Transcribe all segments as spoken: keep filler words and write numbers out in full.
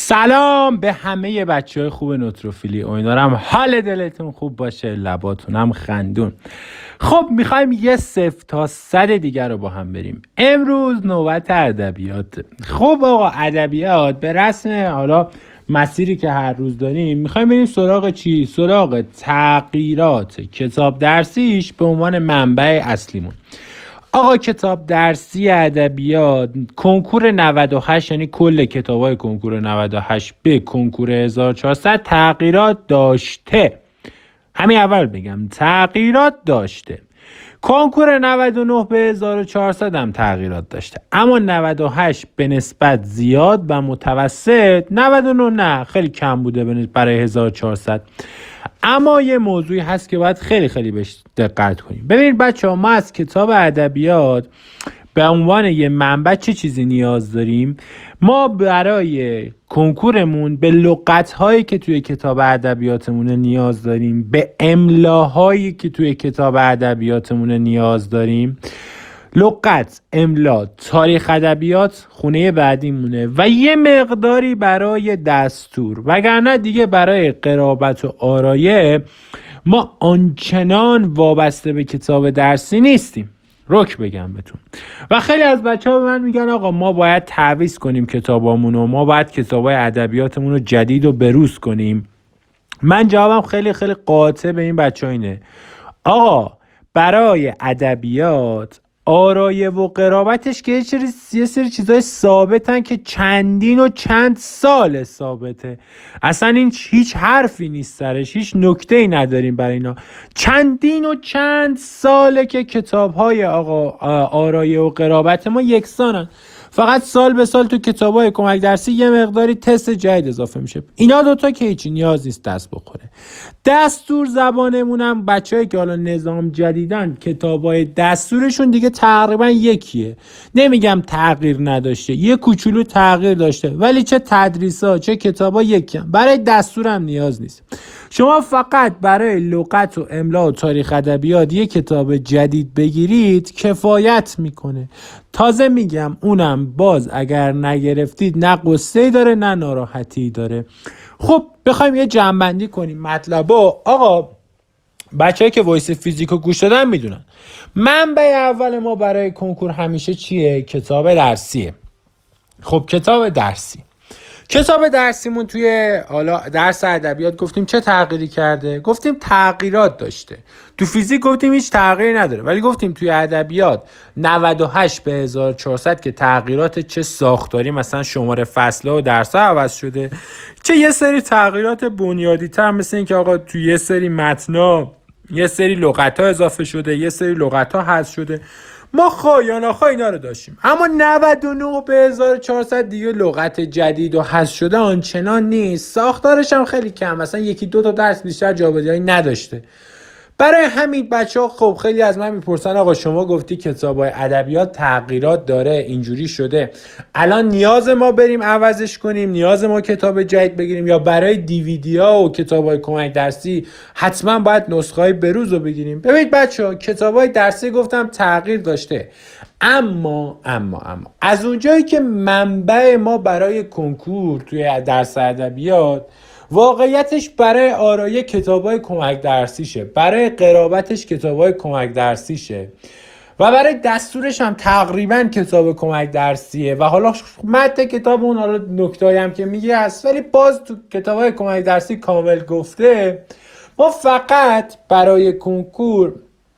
سلام به همه بچه های خوب نوتروفیلی. امیدوارم حال دلتون خوب باشه، لباتون هم خندون. خب میخوایم یه صفر تا صد دیگر رو با هم بریم. امروز نوبت ادبیات. خب آقا ادبیات به رسم حالا مسیری که هر روز داریم میخوایم بریم سراغ چی؟ سراغ تغییرات کتاب درسیش به عنوان منبع اصلیمون. آقا کتاب درسی ادبیات کنکور نود و هشت، یعنی کل کتابای کنکور نود و هشت به کنکور هزار و چهارصد تغییرات داشته. همین اول بگم تغییرات داشته. کنکور نود و نه به هزار و چهارصد هم تغییرات داشته، اما نود و هشت به نسبت زیاد و متوسط، نود و نه نه خیلی کم بوده برای هزار و چهارصد. اما یه موضوعی هست که باید خیلی خیلی بهش دقت کنیم. ببینید بچه ها، ما از کتاب ادبیات به عنوان یه منبع چه چیزی نیاز داریم؟ ما برای کنکورمون به لغت‌هایی که توی کتاب ادبیاتمون نیاز داریم، به املاهایی که توی کتاب ادبیاتمون نیاز داریم. لغت، املا، تاریخ ادبیات خونه بعدیمونه و یه مقداری برای دستور، وگرنه دیگه برای قرابت و آرایه ما آنچنان وابسته به کتاب درسی نیستیم. رک بگم بهتون. و خیلی از بچه ها به من میگن آقا ما باید تعویض کنیم کتابامون و ما باید کتابای ادبیاتمون رو جدید و بروز کنیم. من جوابم خیلی خیلی قاطع به این بچه ها اینه: آقا برای ادبیات آرایه و قرابتش که یه سری چیزای ثابتن که چندین و چند سال ثابته. اصلا این هیچ حرفی نیست سرش، هیچ نکته‌ای نداریم برای اینا. چندین و چند ساله که کتاب‌های آقا آرایه و قرابت ما یکسانن، فقط سال به سال تو کتابای کمک درسی یه مقداری تست جدید اضافه میشه. اینا دوتا که هیچی نیاز نیست دست بخوره. دستور زبانمون هم بچه‌ای که حالا نظام جدیدن کتابای دستورشون دیگه تقریبا یکیه. نمیگم تغییر نداشته، یه کوچولو تغییر داشته، ولی چه تدریسا چه کتابا یکیه. برای دستور هم نیاز نیست. شما فقط برای لغت و املا و تاریخ ادبیات یه کتاب جدید بگیرید کفایت میکنه. تازه میگم اونم باز اگر نگرفتید نه قصه‌ای داره نه ناراحتی داره. خب بخوایم یه جمع‌بندی کنیم مطلبا. آقا بچه‌ای که وایس فیزیکو گوش دادن میدونن منبع اول ما برای کنکور همیشه چیه؟ کتاب درسیه. خب کتاب درسی کتاب درسیمون توی حالا درس ادبیات گفتیم چه تغییری کرده؟ گفتیم تغییرات داشته. تو فیزیک گفتیم هیچ تغییری نداره، ولی گفتیم توی ادبیات نود و هشت به هزار و چهارصد که تغییرات چه ساختاری، مثلا شماره فصل‌ها و درس‌ها عوض شده، چه یه سری تغییرات بنیادی‌تر، مثل این که آقا توی یه سری متن‌ها یه سری لغت‌ها اضافه شده، یه سری لغت‌ها حذف شده. ما خواه یا نخواه اینا رو داشتیم. اما نود و نه به هزار و چهارصد دیگه لغت جدید و حذف شده آنچنان نیست. ساختارش هم خیلی کم، مثلا یکی دو تا درس بیشتر جابجایی نداشته. برای همین بچه ها خب خیلی از من میپرسن آقا شما گفتی کتابای ادبیات تغییرات داره، اینجوری شده، الان نیاز ما بریم عوضش کنیم؟ نیاز ما کتاب جدید بگیریم؟ یا برای دیویدی ها و کتابای کمک درسی حتما باید نسخه های بروز رو بگیریم؟ ببینید بچه ها، کتابای درسی گفتم تغییر داشته، اما اما اما از اونجایی که منبع ما برای کنکور توی درس ادبیات واقعیتش برای آرایه کتابای کمک درسیشه، برای قرابتش کتابای کمک درسیشه و برای دستورش هم تقریبا کتاب کمک درسیه و حالا متن کتاب اون حالا نکته‌ای هم که میگه هست، ولی باز تو کتابای کمک درسی کامل گفته. ما فقط برای کنکور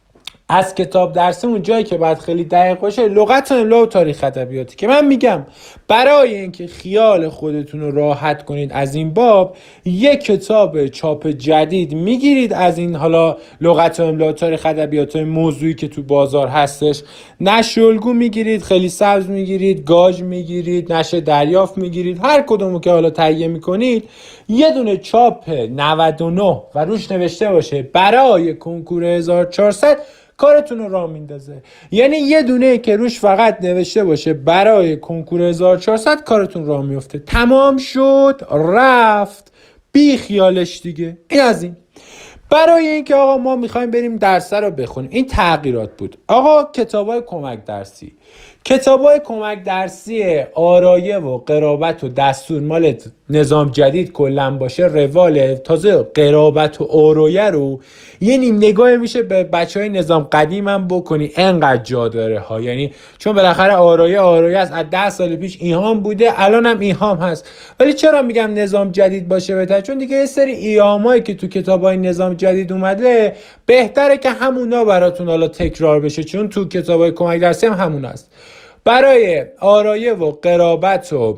از کتاب درسیمون جایی که باید خیلی دقیق باشه لغت و املا و تاریخ ادبیاتی، که من میگم برای اینکه خیال خودتون رو راحت کنید از این باب یک کتاب چاپ جدید میگیرید از این حالا لغت و املا و تاریخ ادبیات موضوعی که تو بازار هستش. نشر الگو میگیرید، خیلی سبز میگیرید، گاج میگیرید، نشر دریافت میگیرید، هر کدومو که حالا تهیه میکنید یه دونه چاپ نود و نه و روش نوشته باشه برای کنکور هزار و چهارصد، کارتون رو راه میندازه. یعنی یه دونه که روش فقط نوشته باشه برای کنکور هزار و چهارصد کارتون راه میفته. تمام شد رفت، بی خیالش دیگه. این از این. برای اینکه آقا ما میخوایم بریم درس رو بخونیم، این تغییرات بود. آقا کتابای کمک درسی کتابای کمک درسی آرایه و قرابت و دستور مال نظام جدید کلا باشه رواله، تازه قرابت و آرایه رو یه نیم نگاه میشه به بچه های نظام قدیم هم بکنی، انقدر جا داره ها. یعنی چون بالاخره آرایه آرایه است، از ده سال پیش ایهام بوده، الان هم ایهام هست. ولی چرا میگم نظام جدید باشه بهتر؟ چون دیگه یه سری ایهامایی که تو کتابای نظام جدید اومده بهتره که همونا براتون حالا تکرار بشه، چون تو کتابای کمک درسی هم همون است. برای آرایه و قرابت و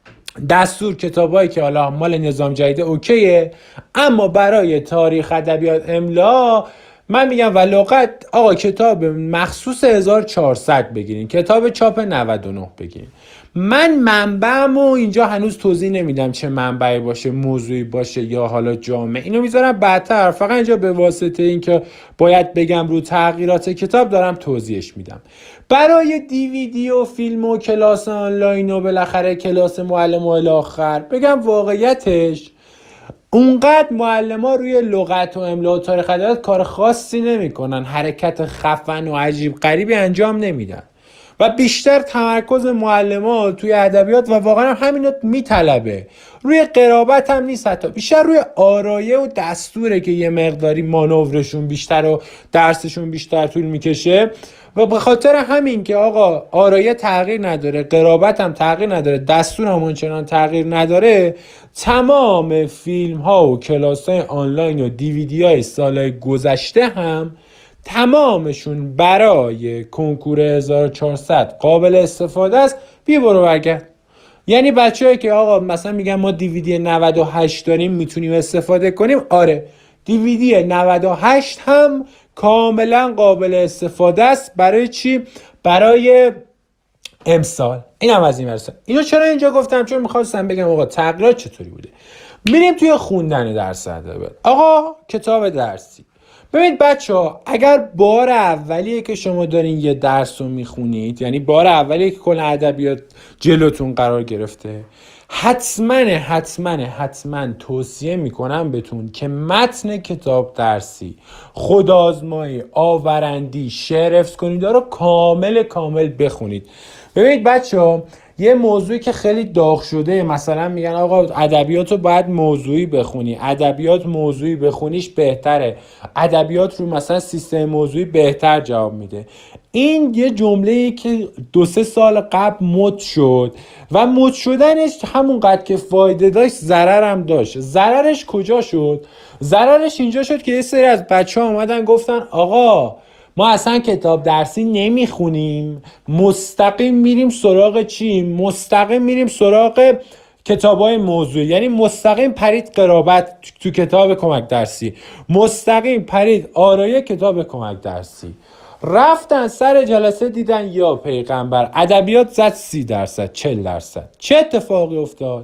دستور کتابایی که حالا مال نظام جدید اوکیه، اما برای تاریخ، ادبیات، املا من میگم و لغت آقا کتاب مخصوص هزار و چهارصد بگیرین، کتاب چاپ نود و نه بگیرین. من منبعمو اینجا هنوز توضیح نمیدم چه منبعی باشه، موضوعی باشه یا حالا جامعه، اینو میذارم بعدتر. فقط اینجا به واسطه اینکه باید بگم رو تغییرات کتاب دارم توضیحش میدم. برای دیویدی و فیلم و کلاس آنلاین و بالاخره کلاس معلم و الاخر بگم واقعیتش اونقدر معلم ها روی لغت و املا و تاریخ ادبیات کار خاصی نمی کنن، حرکت خفن و عجیب غریبی انجام نمیدن و بیشتر تمرکز معلم ها توی ادبیات و واقعا همین میطلبه، روی قرابت هم نیست، حتی بیشتر روی آرایه و دستوره که یه مقداری مانورشون بیشتر و درسشون بیشتر طول میکشه. و به خاطر همین که آقا آرایه تغییر نداره، قرابت هم تغییر نداره، دستور هم اونچنان تغییر نداره، تمام فیلم ها و کلاس های آنلاین و دیویدی های سالهای گذشته هم تمامشون برای کنکور هزار و چهارصد قابل استفاده است. بی برو برگرد. یعنی بچه‌ای که آقا مثلا میگن ما دیویدی نود و هشت داریم میتونیم استفاده کنیم، آره دیویدی نود و هشت هم کاملا قابل استفاده است. برای چی؟ برای امسال. اینم از این ورسه. اینو چرا اینجا گفتم؟ چون میخواستم بگم آقا تغییرات چطوری بوده. میریم توی خوندن درس ادبیات. آقا کتاب درسی، ببینید بچه ها، اگر بار اولیه که شما دارین یه درس رو میخونید، یعنی بار اولیه که کل ادبیات جلوتون قرار گرفته، حتما حتما حتما توصیه میکنم بهتون که متن کتاب درسی، خودآزمایی، آورندی، شعر حفظ کنید رو کامل کامل بخونید. ببینید بچه ها، یه موضوعی که خیلی داغ شده، مثلا میگن آقا ادبیات رو باید موضوعی بخونی، ادبیات موضوعی بخونیش بهتره، ادبیات رو مثلا سیستم موضوعی بهتر جواب میده. این یه جمله‌ای که دو سه سال قبل مد شد و مد شدنش همونقدر که فایده داشت ضرر هم داشت. ضررش کجا شد؟ ضررش اینجا شد که یه سری از بچه‌ها اومدن گفتن آقا ما اصلا کتاب درسی نمیخونیم، مستقیم میریم سراغ چی؟ مستقیم میریم سراغ کتابای موضوعی. یعنی مستقیم پرید قرابت تو کتاب کمک درسی، مستقیم پرید آرایه کتاب کمک درسی. رفتن سر جلسه دیدن یا پیغمبر ادبیات زد سی درصد چهل درصد. چه اتفاقی افتاد؟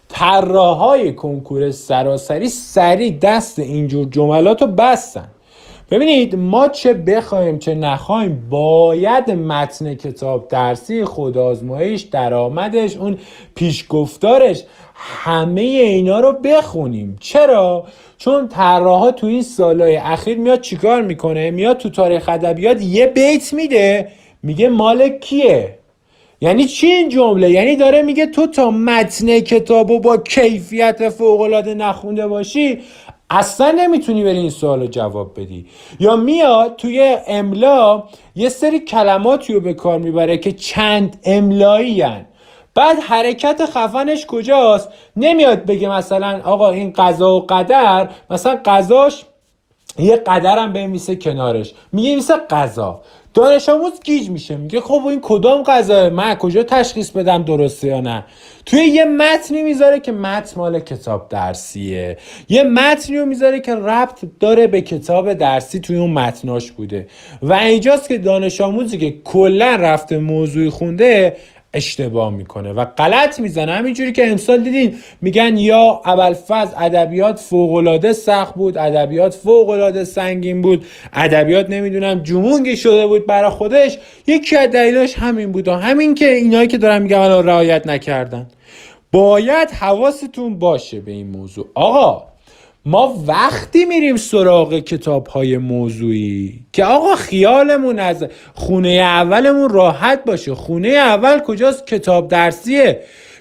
طراحای کنکور سراسری سری دست اینجور جملاتو بستن. ببینید ما چه بخوایم چه نخوایم باید متن کتاب درسی، خودآزماییش، درآمدش، اون پیشگفتارش، همه اینا رو بخونیم. چرا؟ چون طراحا تو این سالهای اخیر میاد چیکار میکنه؟ میاد تو تاریخ ادبیات یه بیت میده، میگه مال کیه؟ یعنی چی این جمله؟ یعنی داره میگه تو تا متن کتابو با کیفیت فوق‌العاده نخونده باشی اصلا نمیتونی بری این سوالو جواب بدی. یا میاد توی املا یه سری کلماتی رو به کار میبره که چند املایی هن. بعد حرکت خفنش کجاست؟ نمیاد بگه مثلا آقا این قضا و قدر، مثلا قضاش یه قدر هم بنویسه کنارش، میگه میسه قضا. دانش آموز گیج میشه، میگه خب این کدام قضایه؟ من کجا تشخیص بدم درسته یا نه؟ توی یه متنی میذاره که متن مال کتاب درسیه، یه متنی رو میذاره که ربط داره به کتاب درسی توی اون متناش بوده و اینجاست که دانش آموزی که کلا رفته موضوعی خونده اشتباه میکنه و غلط میزنه. همینجوری که امسال دیدین میگن یا ابوالفضل ادبیات فوق‌العاده سخت بود، ادبیات فوق‌العاده سنگین بود، ادبیات نمیدونم جمونگی شده بود برای خودش. یکی از دلایلش همین بود، همین که اینایی که دارن میگن الان رعایت نکردن. باید حواستون باشه به این موضوع. آقا ما وقتی میریم سراغ کتاب‌های موضوعی که آقا خیالمون از خونه اولمون راحت باشه. خونه اول کجاست؟ کتاب درسیه.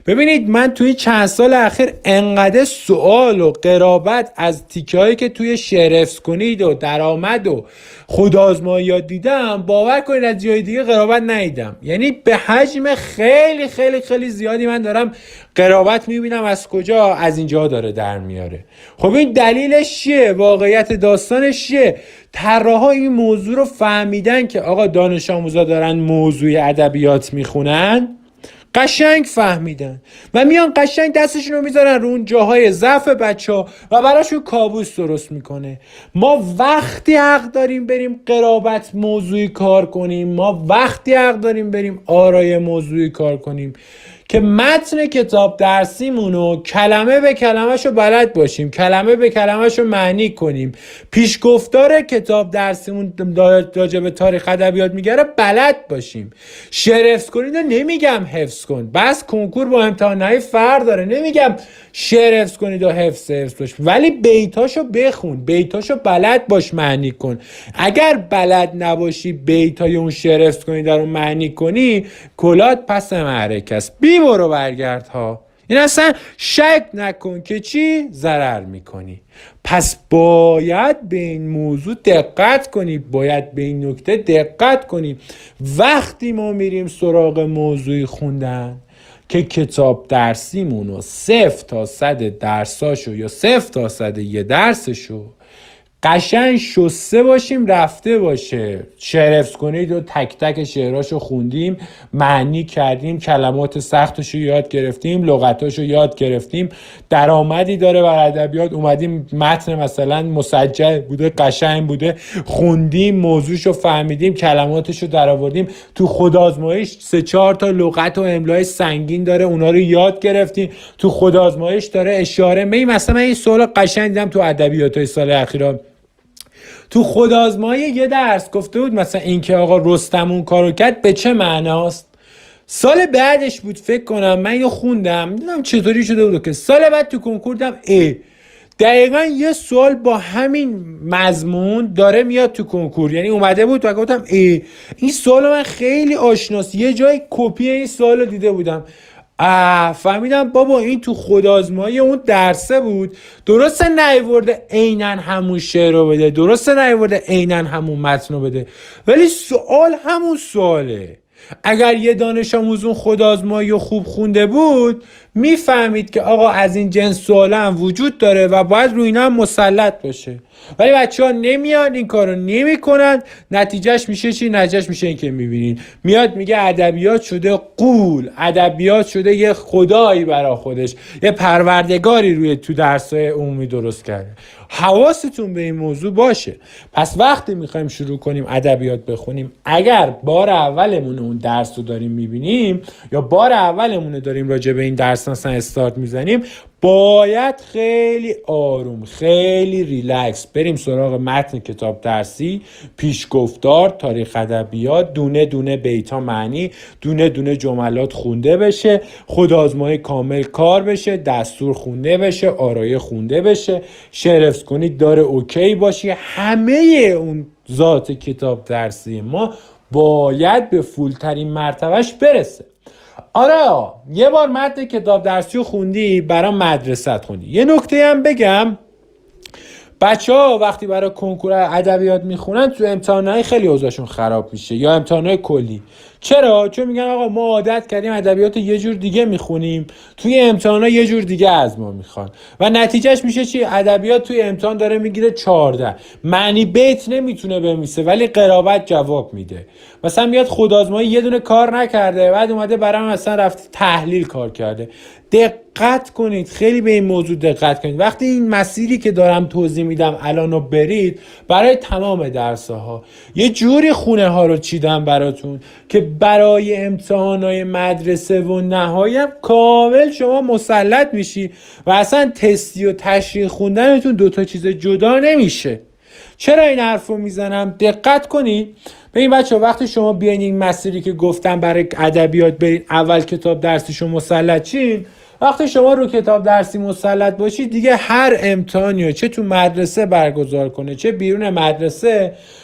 ببینید من توی چند سال اخیر انقدر سوال و قرابت از تیکه هایی که توی شعر حفظ کنید و درآمد و خودآزماییات دیدم، باور کنید از جای دیگه قرابت ندیدم. یعنی به حجم خیلی خیلی خیلی زیادی من دارم قرابت میبینم. از کجا؟ از اینجا داره در میاره. خب این دلیلش چیه؟ واقعیت داستانش چیه؟ طراحا این موضوع رو فهمیدن که آقا دانش آموزا دارن موضوع ادبیات میخونن، قشنگ فهمیدن و میان قشنگ دستشون رو میذارن رو اون جاهای ضعف بچه ها و براشون کابوس درست میکنه. ما وقتی حق داریم بریم قرابت موضوعی کار کنیم، ما وقتی حق داریم بریم آرای موضوعی کار کنیم که متن کتاب درسیمونو کلمه به کلمه شو بلد باشیم، کلمه به کلمه شو معنی کنیم، پیشگفتار کتاب درسیمون راجع به تاریخ ادبیات میگره بلد باشیم. شعر حفظ کنید و نمیگم حفظ کن، بس کنکور با امتحان نهایی فرق داره، نمیگم شعر حفظ کنید و حفظ حفظ باش، ولی بیتاشو بخون، بیتاشو بلد باش معنی کن. اگر بلد نباشی بیتای اون شعر حفظ کنی در اون معنی کنی، کلات پس معرکه است، بی برو برگرد ها. این اصلا شک نکن که چی ضرر میکنی. پس باید به این موضوع دقت کنی، باید به این نکته دقت کنی وقتی ما میریم سراغ موضوعی خوندن که کتاب درسیمونو صفر تا صد درساشو یا صفر تا صد یه درسشو قشنگ شسته باشیم، رفته باشه. شعر حفظ کنید و تک تک شعراشو خوندیم، معنی کردیم، کلمات سختشو یاد گرفتیم، لغتاشو یاد گرفتیم، درآمدی داره بر ادبیات، اومدیم متن مثلا مسجل بوده، قشنگ بوده، خوندیم، موضوعشو فهمیدیم، کلماتشو درآوردیم، تو خودآزمایش سه چهار تا لغت و املای سنگین داره، اونا رو یاد گرفتیم، تو خودآزمایش داره اشاره می مثلا این سوال قشنگ دیدم تو ادبیاتای سال اخیرا. تو خودآزمایی یه درس گفته بود مثلا این که آقا رستم اون کارو کرد به چه معناست. سال بعدش بود فکر کنم، من اینو خوندم دیدم چطوری شده بود که سال بعد تو کنکور دیدم ای دقیقا یه سوال با همین مضمون داره میاد تو کنکور، یعنی اومده بود و گفتم ای این سوال من خیلی آشناست، یه جای کپی این سوال رو دیده بودم. آه فهمیدم بابا این تو خودآزمایی اون درسه بود، درسته نیورده عیناً همون شعر رو بده، درسته نیورده عیناً همون متن رو بده، ولی سوال همون سواله. اگر یه دانش آموز اون خودآزمایی رو خوب خونده بود میفهمید که آقا از این جنس سوالا هم وجود داره و باید روی اینا هم مسلط باشه. ولی بچه ها نمیان این کارو نمی کنن، نتیجهش میشه چی؟ نتیجهش میشه این که میبینین میاد میگه ادبیات شده غول، ادبیات شده یه خدایی برا خودش، یه پروردگاری روی تو درسای عمومی درست کرده. حواستون به این موضوع باشه. پس وقتی میخوایم شروع کنیم ادبیات بخونیم، اگر بار اولمون اون درس رو داریم میبینیم یا بار اولمون رو داریم راجع به این درس مثلا استارت میزنیم، باید خیلی آروم، خیلی ریلکس بریم سراغ متن کتاب درسی، پیشگفتار، تاریخ ادبیات، دونه دونه بیتا معنی، دونه دونه جملات خونده بشه، خودآزمایی کامل کار بشه، دستور خونده بشه، آرایه خونده بشه، شعر حفظ کنید داره اوکی باشی. همه اون ذات کتاب درسی ما باید به فولترین مرتبهش برسه. آره یه بار متن کتاب درسی رو خوندی، برای مدرسه خوندی. یه نکته هم بگم، بچه ها وقتی برای کنکور ادبیات میخونن تو امتحانای خیلی اوضاعشون خراب میشه یا امتحانای کلی. چرا؟ چون میگن آقا ما عادت کردیم ادبیات یه جور دیگه میخونیم، توی امتحانا یه جور دیگه از ما میخوان و نتیجهش میشه چی؟ ادبیات توی امتحان داره میگیره چهارده، معنی بیت نمیتونه بنویسه ولی قرابت جواب میده. مثلا میاد خودآزمایی یه دونه کار نکرده، بعد اومده برام مثلا رفت تحلیل کار کرده. دقت کنید، خیلی به این موضوع دقت کنید. وقتی این مسیری که دارم توضیح میدم الانو برید برای تمام درس‌ها، یه جوری خونه ها رو چیدم براتون که برای امتحانات مدرسه و نهایی هم کامل شما مسلط میشی و اصلا تستی و تشریح خوندنتون دوتا چیز جدا نمیشه. چرا این حرف رو میزنم؟ دقت کنید. به این بچه وقتی شما بیاین این مسیری که گفتم برای ادبیات برید، اول کتاب درسیشو مسلط چین، وقتی شما رو کتاب درسی مسلط باشید دیگه هر امتحانی چه تو مدرسه برگزار کنه چه بیرون مدرسه،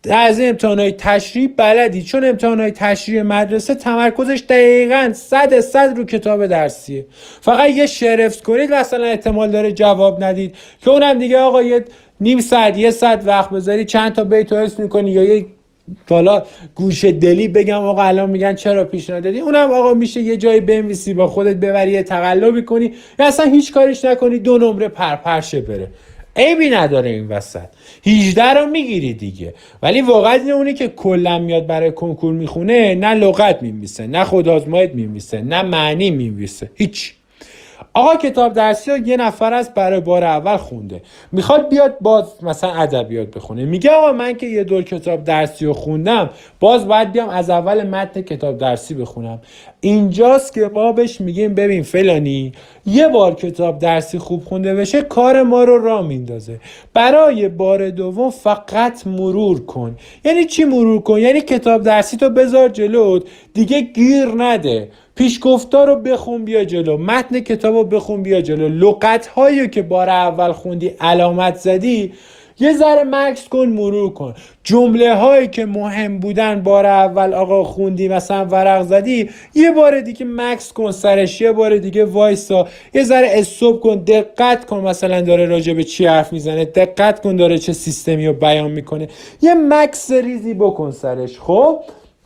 از این امتحانات تشریح بلدی، چون امتحانات تشریح مدرسه تمرکزش دقیقاً صد صد رو کتاب درسیه. فقط یه شرفت کنید مثلا احتمال داره جواب ندید که اونم دیگه آقا یه نیم ساعت یه ساعت وقت بذاری چند تا بیت حفظ میکنی یا یه حالا گوشه دلی بگم آقا الان میگن چرا پیشنهاد دادی، اونم آقا میشه یه جایی بنویسی با خودت ببری یه تقلبی کنی یا اصلا هیچ کاریش نکنی دو نمره پرپرشه بره، عیبی نداره این وسط. هجده رو میگیری دیگه. ولی واقعا این اونی که کلا میاد برای کنکور میخونه نه لغت میمیسه نه خودآزماییت میمیسه نه معنی میمیسه، هیچ. آقا کتاب درسی رو یه نفر از برای بار اول خونده، میخواد بیاد باز مثلا ادبیات بخونه، میگه آقا من که یه دور کتاب درسی رو خوندم باز باید بیام از اول متن کتاب درسی بخونم. اینجاست که ما بهش میگیم ببین فلانی یه بار کتاب درسی خوب خونده بشه کار ما رو راه میندازه، برای بار دوم فقط مرور کن. یعنی چی مرور کن؟ یعنی کتاب درسی تو بذار جلوت دیگه گیر نده، پیشگفتار رو بخون بیا جلو، متن کتاب رو بخون بیا جلو، لغت هایی که بار اول خوندی علامت زدی یه ذره مکس کن مرور کن، جمله هایی که مهم بودن بار اول آقا خوندی مثلا ورق زدی یه بار دیگه مکس کن سرش، یه بار دیگه وایسا یه ذره استوب کن دقت کن مثلا داره راجع به چی حرف میزنه، دقت کن داره چه سیستمی رو بیان میکنه، یه مکس ریزی بکن سرش. خب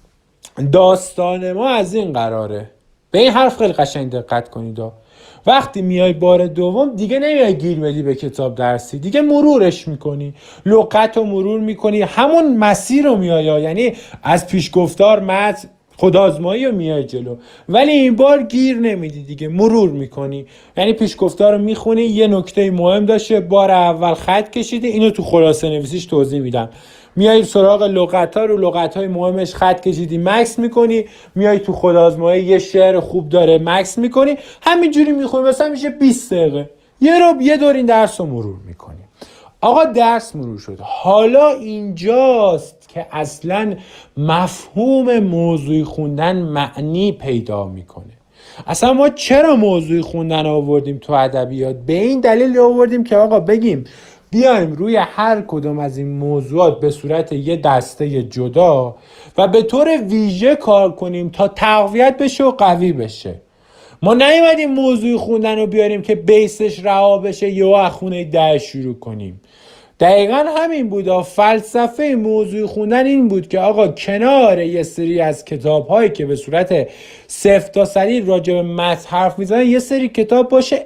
داستان ما از این قراره، به این حرف خیلی قشنگ دقت کنید. وقتی میای بار دوم دیگه نمیای گیر بدی به کتاب درسی، دیگه مرورش میکنی، لغت رو مرور میکنی، همون مسیر رو میای، یعنی از پیشگفتار متن خودآزمایی رو میای جلو، ولی این بار گیر نمیدی دیگه مرور میکنی، یعنی پیشگفتار رو میخونی یه نکته مهم داشته بار اول خط کشیدی اینو تو خلاصه نویسیش توضیح میدم، میای سراغ لغت‌ها رو لغت‌های مهمش خط کشیدی مکس میکنی، میای تو خودآزمایی یه شعر خوب داره مکس میکنی، همینجوری میخونی مثلا میشه بیست دقیقه یه رو یه دور این درس رو مرور میکنی. آقا درس مرور شد، حالا اینجاست که اصلا مفهوم موضوعی خوندن معنی پیدا میکنه. اصلا ما چرا موضوعی خوندن آوردیم تو ادبیات؟ به این دلیل آوردیم که آقا بگیم بیایم روی هر کدوم از این موضوعات به صورت یه دسته جدا و به طور ویژه کار کنیم تا تقویت بشه و قوی بشه. ما نیومدیم موضوع خوندن رو بیاریم که بیسش رها بشه یا از خونه ده شروع کنیم. دقیقا همین بود. فلسفه موضوع خوندن این بود که آقا کنار یه سری از کتاب هایی که به صورت صفر تا صد راجع به متن حرف میزنن یه سری کتاب باشه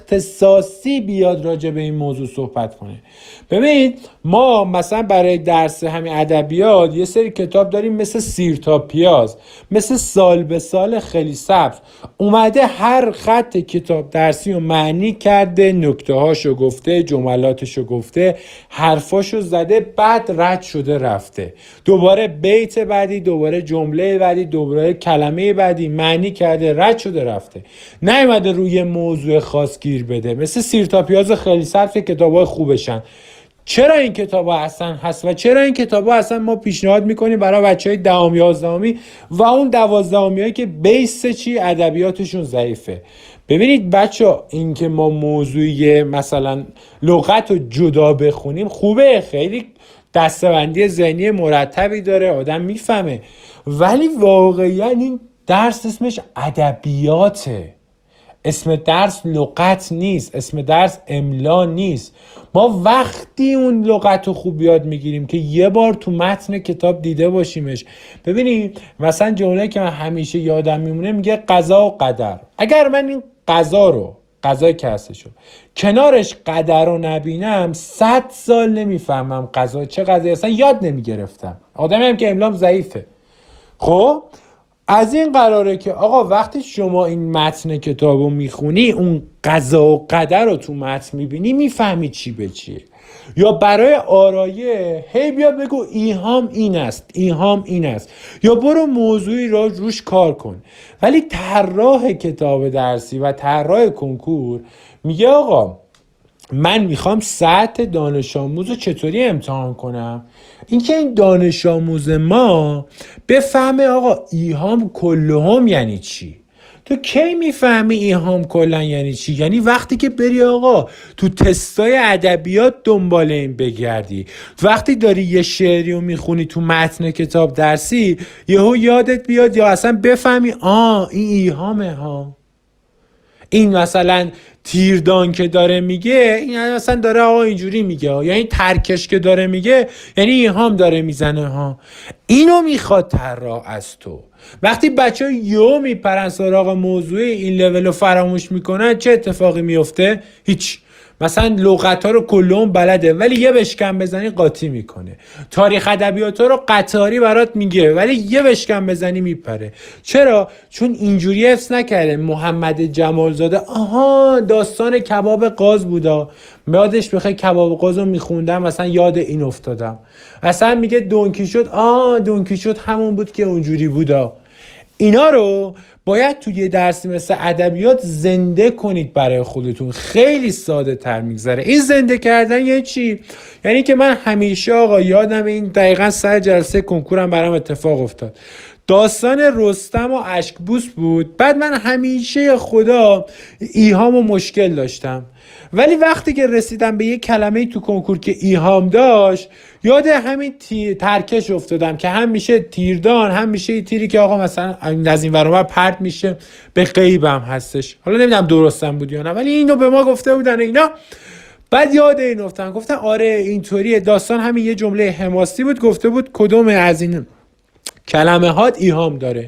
اختصاصی بیاد راجع به این موضوع صحبت کنه. ببینید ما مثلا برای درس همین ادبیات یه سری کتاب داریم مثل سیر تا پیاز، مثل سال به سال خیلی سبز، اومده هر خط کتاب درسی رو معنی کرده، نکته هاشو گفته، جملاتشو گفته، حرفاشو زده، بعد رد شده رفته، دوباره بیت بعدی، دوباره جمله بعدی، دوباره کلمه بعدی معنی کرده، رد شده رفته. نیومده روی موضوع خاص گیر بده مثل سیر تا پیاز خیلی سبز که کتابای خوبشن. چرا این کتاب ها اصلا هست و چرا این کتاب ها اصلا ما پیشنهاد میکنیم برای بچه های دهم یازدهمی و اون دوازدهمی هایی که بیس چی ادبیاتشون ضعیفه؟ ببینید بچه ها این که ما موضوعی مثلا لغت رو جدا بخونیم خوبه، خیلی دسته‌بندی ذهنی مرتبی داره، آدم میفهمه، ولی واقعا این درس اسمش ادبیاته، اسم درس لغت نیست، اسم درس املا نیست. ما وقتی اون لغت رو خوب یاد میگیریم که یه بار تو متن کتاب دیده باشیمش. ببینید مثلا جمله که من همیشه یادم میمونه میگه قضا و قدر. اگر من این قضا رو قضای که هستشو کنارش قدر رو نبینم صد سال نمیفهمم قضا چه قضایی، اصلا یاد نمیگرفتم، آدمی هم که املام ضعیفه. خب از این قراره که آقا وقتی شما این متن کتاب رو میخونی اون قضا و قدر رو تو متن میبینی میفهمی چی به چیه، یا برای آرایه هی بیا بگو ایهام این است ایهام این است، یا برو موضوعی را روش کار کن. ولی طراح کتاب درسی و طراح کنکور میگه آقا من میخوام سطح دانش آموز رو چطوری امتحان کنم؟ اینکه این دانش آموز ما بفهمه آقا ایهام کلهم یعنی چی، تو کی میفهمی ایهام کلا یعنی چی؟ یعنی وقتی که بری آقا تو تستای ادبیات دنبال این بگردی، وقتی داری یه شعری رو میخونی تو متن کتاب درسی، یهو یادت بیاد یا اصلا بفهمی آ این ایهامه ها، این مثلا تیردان که داره میگه این مثلا داره آقا اینجوری میگه، یعنی ترکش که داره میگه یعنی ایهام داره میزنه ها. اینو میخواد طراح از تو. وقتی بچه ها یو میپرن سراغ موضوع این لول رو فراموش میکنن چه اتفاقی میفته؟ هیچ. مثلا لغت ها رو کلهم بلده ولی یه بشکن بزنی قاطی میکنه، تاریخ ادبیات ها رو قطاری برات میگه ولی یه بشکن بزنی میپره. چرا؟ چون اینجوری حفظ نکرده. محمد جمالزاده آها داستان کباب قاز بودا، یادش بخیر کباب قاز رو میخوندم مثلا یاد این افتادم. اصلا میگه دونکی شد، آه دونکی شد همون بود که اونجوری بودا. اینا رو باید توی یه درسی مثل ادبیات زنده کنید برای خودتون، خیلی ساده تر میگذره. این زنده کردن یه چی؟ یعنی که من همیشه آقا یادم این دقیقا سر جلسه کنکورم برام اتفاق افتاد، داستان رستم و اشکبوس بود. بعد من همیشه خدا ایهام و مشکل داشتم، ولی وقتی که رسیدم به یه کلمه تو کنکور که ایهام داشت یاد همین تی... ترکش افتادم که هم میشه تیردان هم میشه تیری که آقا مثلا از این ور اونور پرت میشه به غیبم هستش. حالا نمیدونم درستم بود یا نه ولی اینو به ما گفته بودن اینا. بعد یاد این افتادم گفتن آره اینطوریه. داستان همین یه جمله حماسی بود، گفته بود کدوم از این کلمه هات ایهام داره.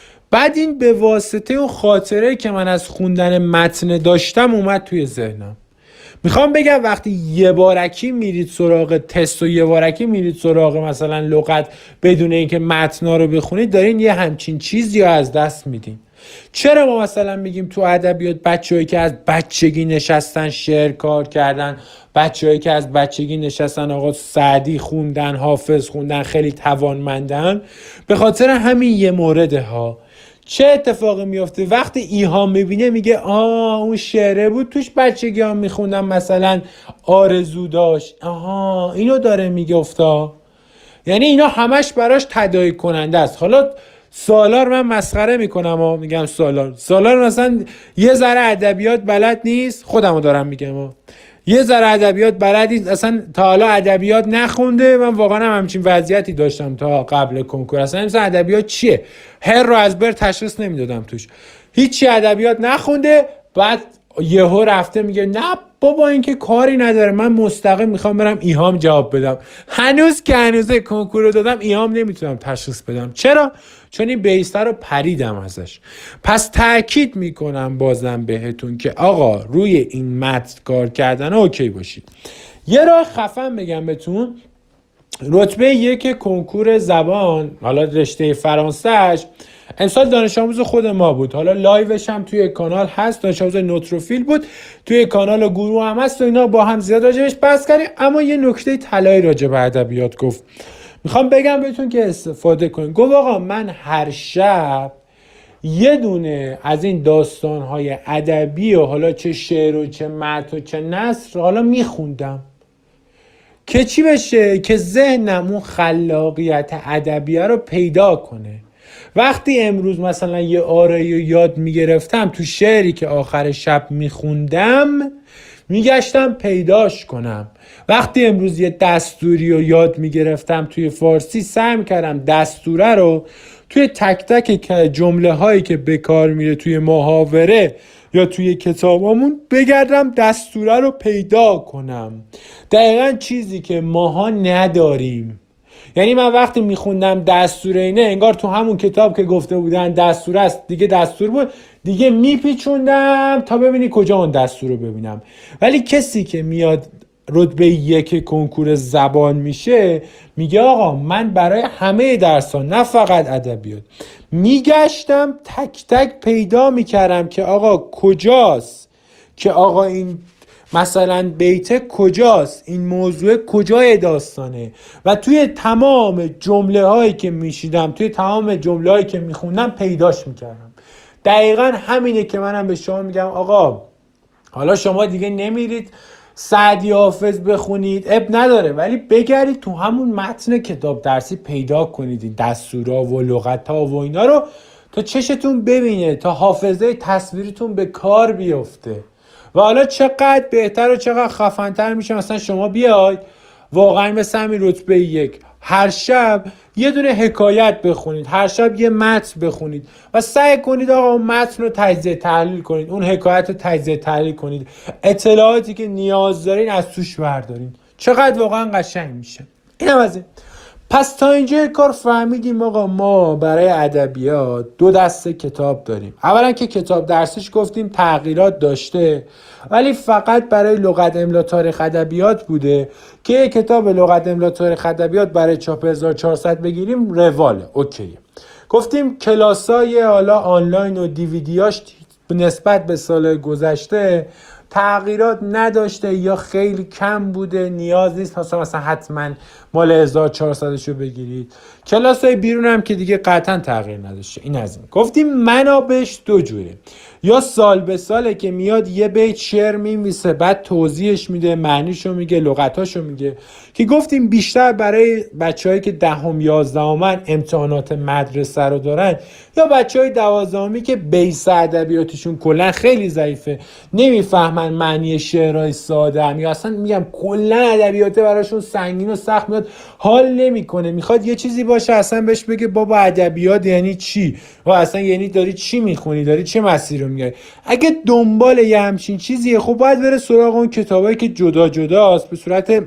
بعد این به واسطه اون خاطره که من از خوندن متن داشتم اومد توی ذهنم. میخوام بگم وقتی یه بارکی میرید سراغ تست و یه بارکی میرید سراغ مثلا لغت بدون اینکه متنا رو بخونید دارین یه همچین چیزی رو از دست میدین. چرا ما مثلا میگیم تو ادبیات بچه‌هایی که از بچگی نشستن شعر کار کردن، بچه‌هایی که از بچگی نشستن آقا سعدی خوندن، حافظ خوندن، خیلی توانمندن؟ به خاطر همین یه مورده ها. چه اتفاقی میفته وقتی ایهام میبینه میگه آه اون شعره بود توش بچگی هم میخوندم مثلا آرزو داشت، آها اینو داره میگفتا. یعنی اینا همش براش تداعی کننده است. حالا سالار من مسخره میکنم و میگم سالار سالار مثلا یه ذره ادبیات بلد نیست، خودمو دارم میگم یه ذره ادبیات بلد نیست، اصلا تا حالا ادبیات نخونده. من واقعا هم همچین وضعیتی داشتم تا قبل کنکور، اصلا مثلا ادبیات چیه هر رو از بر تشخیص نمیدادم توش، هیچی ادبیات نخونده. بعد یهو رفته میگه نه بابا این که کاری نداره من مستقیم میخوام برم ایهام جواب بدم. هنوز که هنوزه کنکور رو دادم ایهام نمیتونم تشخیص بدم. چرا؟ چون این بیسته رو پریدم ازش. پس تأکید میکنم بازم بهتون که آقا روی این متن کار کردن اوکی باشید. یه راه خفن بگم بهتون، رتبه یک کنکور زبان حالا رشته فرانسهش امسال دانش آموز خود ما بود، حالا لایوش هم توی کانال هست، دانش آموز نوتروفیل بود، توی کانال و گروه هم هست و اینا با هم زیاد راجبش بحث کردیم. اما یه نکته طلایی راجب ادبیات گفت، میخوام بگم بهتون که استفاده کنین. گفت آقا من هر شب یه دونه از این داستان‌های ادبی و حالا چه شعر و چه متن و چه نثر حالا میخوندم که چی بشه که ذهنم اون خلاقیت ادبیه رو پیدا کنه. وقتی امروز مثلا یه آرایی رو یاد میگرفتم تو شعری که آخر شب میخوندم میگشتم پیداش کنم. وقتی امروز یه دستوری رو یاد میگرفتم توی فارسی سعی کردم دستوره رو توی تک تک جمله هایی که به کار میره توی محاوره یا توی کتابامون بگردم دستوره رو پیدا کنم. دقیقا چیزی که ماها نداریم. یعنی من وقتی میخوندم دستور اینه انگار تو همون کتاب که گفته بودن دستور است دیگه دستور بود دیگه میپیچوندم تا ببینی کجا اون دستور رو ببینم. ولی کسی که میاد رتبه یک کنکور زبان میشه میگه آقا من برای همه درسان نه فقط ادبیات میگشتم تک تک پیدا میکردم که آقا کجاست، که آقا این مثلا بیت کجاست، این موضوع کجای داستانه، و توی تمام جمله هایی که میشیدم توی تمام جمله هایی که میخوندم پیداش میکردم. دقیقا همینه که منم به شما میگم آقا حالا شما دیگه نمیرید سعدی حافظ بخونید اب نداره، ولی بگردید تو همون متن کتاب درسی پیدا کنید این دستورا و لغت‌ها و اینا رو تا چشتون ببینه، تا حافظه تصویریتون به کار بیفته. و حالا چقدر بهتر و چقدر خفن‌تر میشه مثلا شما بیاید واقعا مثل همین رتبه یک هر شب یه دونه حکایت بخونید، هر شب یه متن بخونید و سعی کنید آقا اون متن رو تجزیه تحلیل کنید، اون حکایت رو تجزیه تحلیل کنید، اطلاعاتی که نیاز دارین از توش بردارین. چقدر واقعا قشنگ میشه. اینم از این. پس تا اینجا کار فهمیدیم آقا ما برای ادبیات دو دسته کتاب داریم. اولا که کتاب درسیش گفتیم تغییرات داشته، ولی فقط برای لغت املا تاریخ ادبیات بوده که یک کتاب لغت املا تاریخ ادبیات برای چاپ هزار و چهارصد بگیریم رواله، اوکیه. گفتیم کلاسای حالا آنلاین و دیویدیاش نسبت به سال گذشته تغییرات نداشته یا خیلی کم بوده، نیاز نیست مثلا مثلا حتما مال هزار و چهارصد شو بگیرید. کلاسای بیرون هم که دیگه قطعا تغییر نداشته. این از این. گفتیم منابعش دو جوره، یا سال به ساله که میاد یه بیت شعر میمیسه بعد توضیحش میده، معنیشو میگه، لغتاشو میگه، که گفتیم بیشتر برای بچه‌هایی که دهم یازدهمن امتحانات مدرسه رو دارن یا بچه‌های دوازدهمی که بیس ادبیاتشون کلا خیلی ضعیفه، نمیفهمن معنی شعرهای ساده هم، یا اصلا میگم کلا ادبیات براشون سنگین و سخت میاد، حال نمیکنه، میخواد یه چیزی باشه اصلا بهش بگه بابا ادبیات یعنی چی، و اصلا یعنی داری چی میخونی، داری چه مسیر رو میگی. اگه دنبال یه همچین چیزیه خب باید بره سراغ اون کتابایی که جدا جداست، به صورت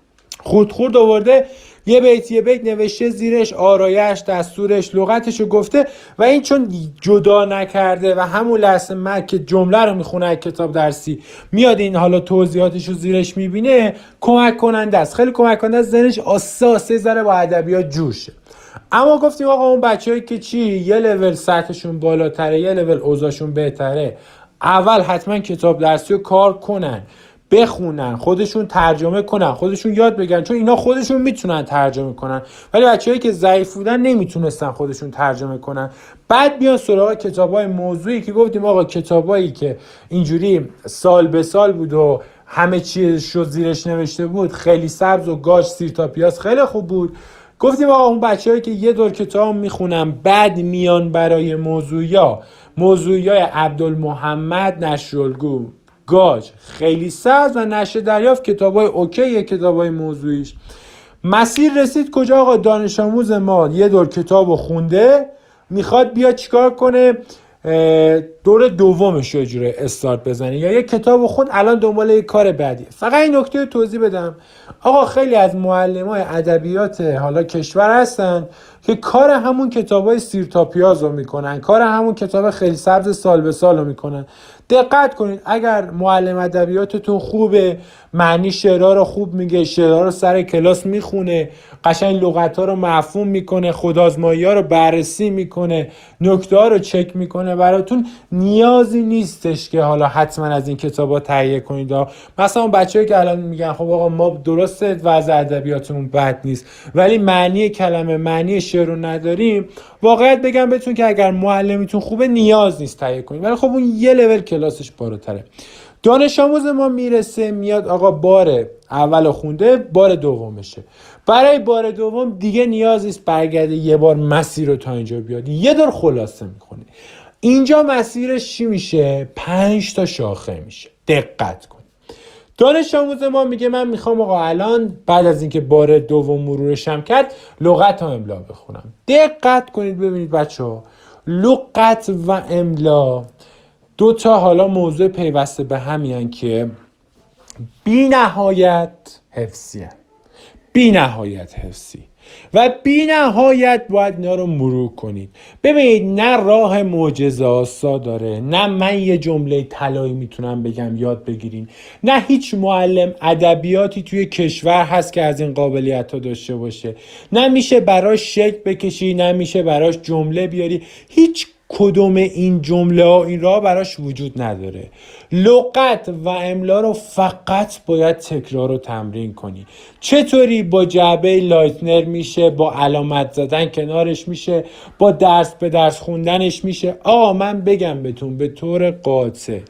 خود خورد آورده، یه بیت یه بیت نوشته زیرش، آرایش، دستورش، لغتشو گفته، و این چون جدا نکرده و همون لحظه من که جمله رو میخونه کتاب درسی میاد این حالا توضیحاتشو زیرش میبینه، کمک کننده است، خیلی کمک کننده است، ذهنش آسه آسه ذره با ادبیات جوشه. اما گفتیم آقا اون بچه‌ای که چی یه لول سطحشون بالاتره، یه لول اوضاعشون بهتره، اول حتما کتاب درسی رو کار کنن، بخونن، خودشون ترجمه کنن، خودشون یاد بگیرن، چون اینا خودشون میتونن ترجمه کنن، ولی بچه‌هایی که ضعیف بودن نمیتونستن خودشون ترجمه کنن. بعد بیان سراغ کتابای موضوعی که گفتیم آقا کتابایی که اینجوری سال به سال بود و همه چیزشو زیرش نوشته بود، خیلی سبز و گاج سیر تا پیاز، خیلی خوب بود. گفتیم آقا اون بچه‌هایی که یه دور کتاب میخونن بعد میان برای موضوعیا موضوعیای عبدالمحمد نشرالگو، گاج، خیلی سبز و نشر دریافت کتابای اوکیه، کتابای موضوعیش. مسیر رسید کجا آقا؟ دانش آموز ما یه دور کتابو خونده، میخواد بیا چیکار کنه؟ دور دومش رو جوره استارت بزنه، یا یه کتاب خود الان دنبال یه کار بعدی. فقط این نکته رو توضیح بدم آقا، خیلی از معلمای ادبیات حالا کشور هستن که کار همون کتابای سیر تا پیاز رو میکنن، کار همون کتاب خیلی سبز سال به سال رو میکنن. دقت کنید اگر معلم ادبیاتتون خوبه، معنی شعرها رو خوب میگه، شعرها رو سر کلاس میخونه، قشنگ لغت‌ها رو مفهوم میکنه، خودآزمایی‌ها رو بررسی میکنه، نکته‌ها رو چک میکنه، براتون نیازی نیستش که حالا حتما از این کتابا تهیه کنید. مثلا اون بچه‌ای که الان میگن خب آقا ما درسته وضع ادبیاتمون بد نیست ولی معنی کلمه، معنی شعر رو نداریم، واقعیت بگم بهتون که اگر معلمیتون خوبه نیاز نیست تهیه کنید، ولی خب اون یه لول کلاسش بالاتره. دانش آموز ما میرسه میاد آقا بار اول خونده، بار دومشه، برای بار دوم دیگه نیاز نیست برگرده یه بار مسیر رو تا اینجا بیاد، یه دور خلاصه میکنه. اینجا مسیرش چی میشه؟ پنج تا شاخه میشه. دقت کن. دانش آموز ما میگه من میخوام آقا الان بعد از اینکه بار دوم مرورشم کرد لغت و املا بخونم. دقت کنید ببینید بچه‌ها، لغت و املا دو تا حالا موضوع پیوسته به همین که بی نهایت حفظی هست. بی نهایت حفظی و بی نهایت باید اینا رو مرور کنید. ببینید نه راه معجزه آسا داره، نه من یه جمله طلایی میتونم بگم یاد بگیرین، نه هیچ معلم ادبیاتی توی کشور هست که از این قابلیت ها داشته باشه، نه میشه براش شکل بکشی، نه میشه براش جمله بیاری، هیچ کدوم این جمله ها این راه براش وجود نداره. لغت و املا رو فقط باید تکرار و تمرین کنی. چطوری؟ با جعبه لایتنر میشه، با علامت زدن کنارش میشه، با درس به درس خوندنش میشه. آقا من بگم بهتون به طور قاطع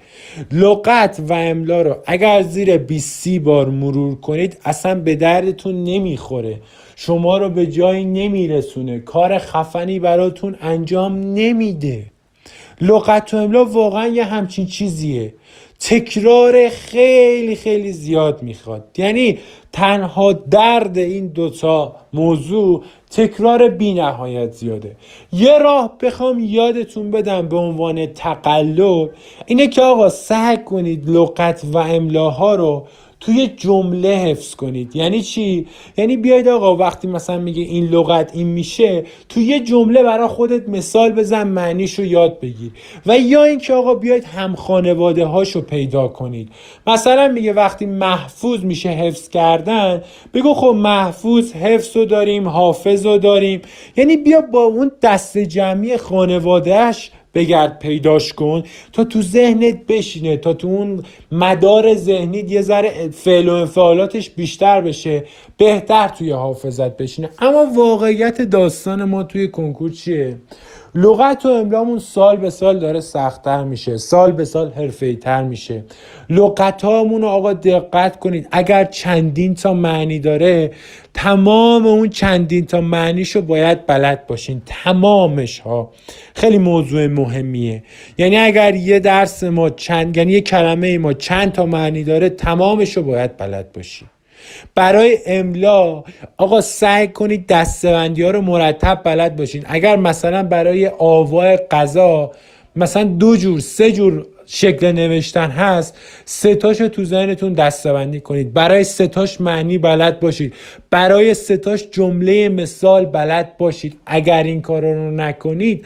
لغت و املا رو اگر زیر بیست بار مرور کنید اصلا به دردتون نمیخوره. شما رو به جایی نمیرسونه، کار خفنی براتون انجام نمیده. لغت و املا واقعا یه همچین چیزیه، تکرار خیلی خیلی زیاد میخواد. یعنی تنها درد این دوتا موضوع تکرار بی نهایت زیاده. یه راه بخوام یادتون بدم به عنوان تقلب اینه که آقا سعی کنید لغت و املاها رو توی جمله حفظ کنید. یعنی چی؟ یعنی بیاید آقا وقتی مثلا میگه این لغت این میشه، توی یه جمله برای خودت مثال بزن، معنیشو یاد بگیر. و یا اینکه آقا بیاید هم خانواده هاشو پیدا کنید. مثلا میگه وقتی محفوظ میشه حفظ کردن، بگو خب محفوظ حفظو داریم، حافظو داریم. یعنی بیا با اون دست جمعی خانوادهش بگرد پیداش کن تا تو ذهنت بشینه، تا تو اون مدار ذهنیت یه ذره فعل و انفعالاتش بیشتر بشه، بهتر توی حافظت بشینه. اما واقعیت داستان ما توی کنکور چیه؟ لغت و املامون سال به سال داره سخت‌تر میشه، سال به سال حرفه‌ای‌تر میشه. لغت هامون رو آقا دقت کنید، اگر چندین تا معنی داره، تمام اون چندین تا معنیشو باید بلد باشین، تمامش ها. خیلی موضوع مهمیه. یعنی اگر یه درس ما چند، یعنی یه کلمه ما چند تا معنی داره، تمامشو باید بلد باشین. برای املا آقا سعی کنید دسته‌بندی ها رو مرتب بلد باشین. اگر مثلا برای آوا غذا مثلا دو جور سه جور شکل نوشتن هست، سه تاشو تو ذهنتون دسته‌بندی کنید. برای سه تاش معنی بلد باشید، برای سه تاش جمله مثال بلد باشید. اگر این کارا رو نکنید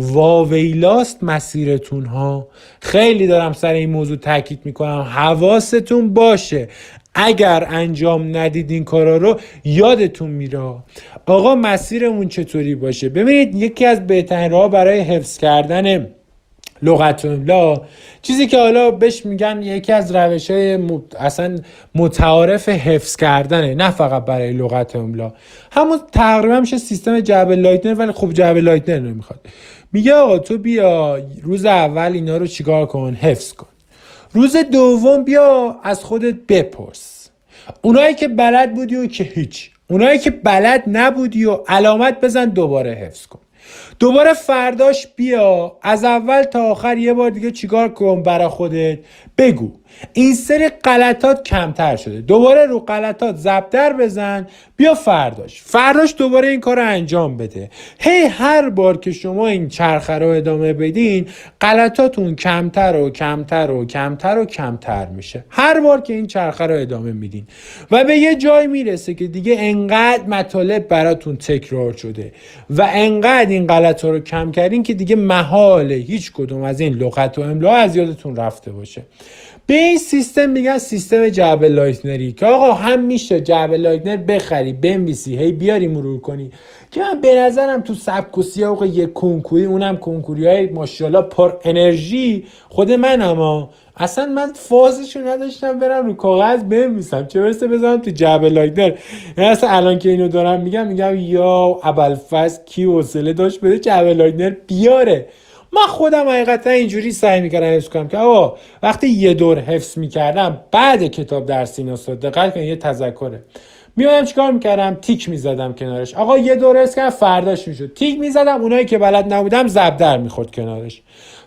واویلاست مسیرتون ها. خیلی دارم سر این موضوع تاکید میکنم، حواستون باشه اگر انجام ندید این کارا رو یادتون میره. آقا مسیرمون چطوری باشه؟ ببینید یکی از بهترین راه برای حفظ کردن لغت و املا، چیزی که حالا بهش میگن یکی از روش‌های م... اصلا متعارف حفظ کردنه، نه فقط برای لغت و املا، همون تقریبا میشه سیستم جعبه لایتنر، ولی خب جعبه لایتنر نمیخواد. میگه آقا تو بیا روز اول اینا رو چیکار کن؟ حفظ کن. روز دوم بیا از خودت بپرس، اونایی که بلد بودی و که هیچ، اونایی که بلد نبودی و علامت بزن، دوباره حفظ کن. دوباره فرداش بیا از اول تا آخر یه بار دیگه چیکار کن برای خودت، بگو این سری غلطات کمتر شده. دوباره رو غلطات ضرب‌در بزن، بیا فرداش فرداش دوباره این کار رو انجام بده. هی هر بار که شما این چرخه رو ادامه بدین، غلطاتون کمتر و کمتر و کمتر و کمتر میشه. هر بار که این چرخه رو ادامه میدین و به یه جای میرسه که دیگه انقدر مطالب براتون تکرار شده و انقدر این غلطا رو کم کردین که دیگه محاله هیچ کدوم از این لغت و املا از یادتون رفته باشه. به این سیستم میگن سیستم جعبه لایتنری، که آقا هم میشه جعبه لایتنر بخری بنویسی هی بیاری مرور کنی، که من به نظرم تو سبک و سیاق یک کنکوری، اونم کنکوری های ماشاءالله پر انرژی، خود منم ها اصلا من فازشو نداشتم برم رو کاغذ بنویسم، چه برسه بذارم تو جعبه لایتنر. یعنی اصلا الان که اینو دارم میگم میگم یا ابوالفضل کی حوصله داشت بده جعبه لایتنر بیاره. من خودم حقیقتا اینجوری سعی میکردم حفظ کنم که آقا وقتی یه دور حفظ میکردم بعد کتاب درسی نستاد، دقت کنید یه تذکره، میادم چیکار میکردم؟ تیک میزدم کنارش. آقا یه دور حفظ کردم، فرداش میشد تیک میزدم، اونایی که بلد نبودم ضرب در میخورد کنارش.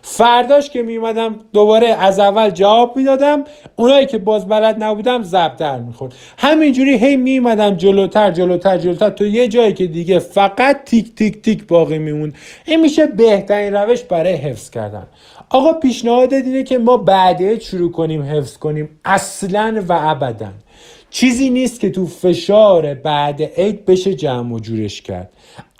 فرداش که میومدم دوباره از اول جواب میدادم، اونایی که باز بلد نبودم ضرب در میخورد. همینجوری هی میومدم جلوتر جلوتر جلوتر تو یه جایی که دیگه فقط تیک تیک تیک باقی میمون. این میشه بهترین روش برای حفظ کردن. آقا پیشنهاد اینه که ما بعدی شروع کنیم حفظ کنیم، اصلا و ابدا چیزی نیست که تو فشار بعد عید بشه جمع و جورش کرد.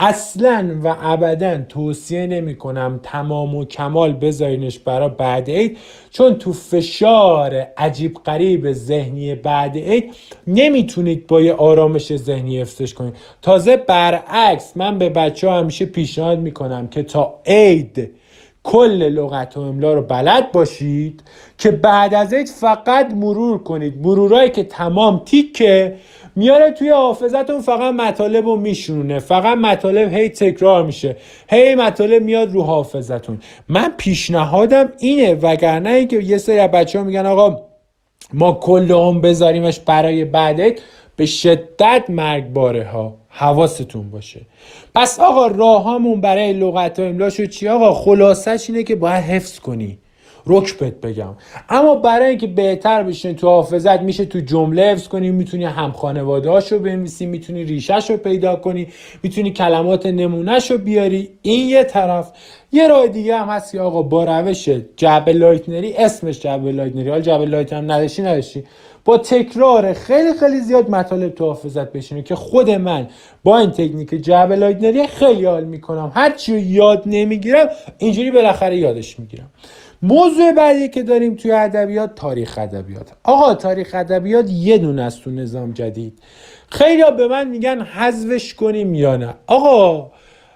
اصلا و ابدا توصیه نمی کنم تمام و کمال بذارینش برای بعد عید، چون تو فشار عجیب غریب ذهنی بعد عید نمیتونید با یه آرامش ذهنی حفظش کنید. تازه برعکس من به بچه ها همیشه پیشنهاد میکنم که تا عید کل لغت و املا رو بلد باشید که بعد از عید فقط مرور کنید. مرورایی که تمام تیکه میاره توی حافظتون، فقط مطالب رو میشونه، فقط مطالب هی تکرار میشه، هی مطالب میاد رو حافظتون. من پیشنهادم اینه، وگرنه ای که یه سری بچه ها میگن آقا ما کل هم بذاریمش برای بعدک به شدت مرگباره ها. حواستون باشه. پس آقا راهامون برای لغت و املا شد چی آقا؟ خلاصش اینه که باید حفظ کنی. رک بهت بگم. اما برای اینکه بهتر بشین تو حافظت، میشه تو جمله حفظ کنی، میتونی هم خانواده هاشو بنویسی، میتونی ریشهشو پیدا کنی، میتونی کلمات نمونهشو بیاری. این یه طرف. یه راه دیگه هم هست که آقا با روش جبر لایتنری، اسمش جبر لایتنری، حالا جبر لایتنری هم نداشتی نداشتی با تکرار خیلی خیلی زیاد مطالب تو حافظت بشینه که خود من با این تکنیک جبر لایتنری خیلی حال میکنم. هر چی یاد نمیگیرم اینجوری بالاخره یادش میگیرم. موضوع بعدی که داریم توی ادبیات، تاریخ ادبیات. آقا تاریخ ادبیات یه دونه است تو نظام جدید. خیلی‌ها به من میگن حذفش کنیم یا نه. آقا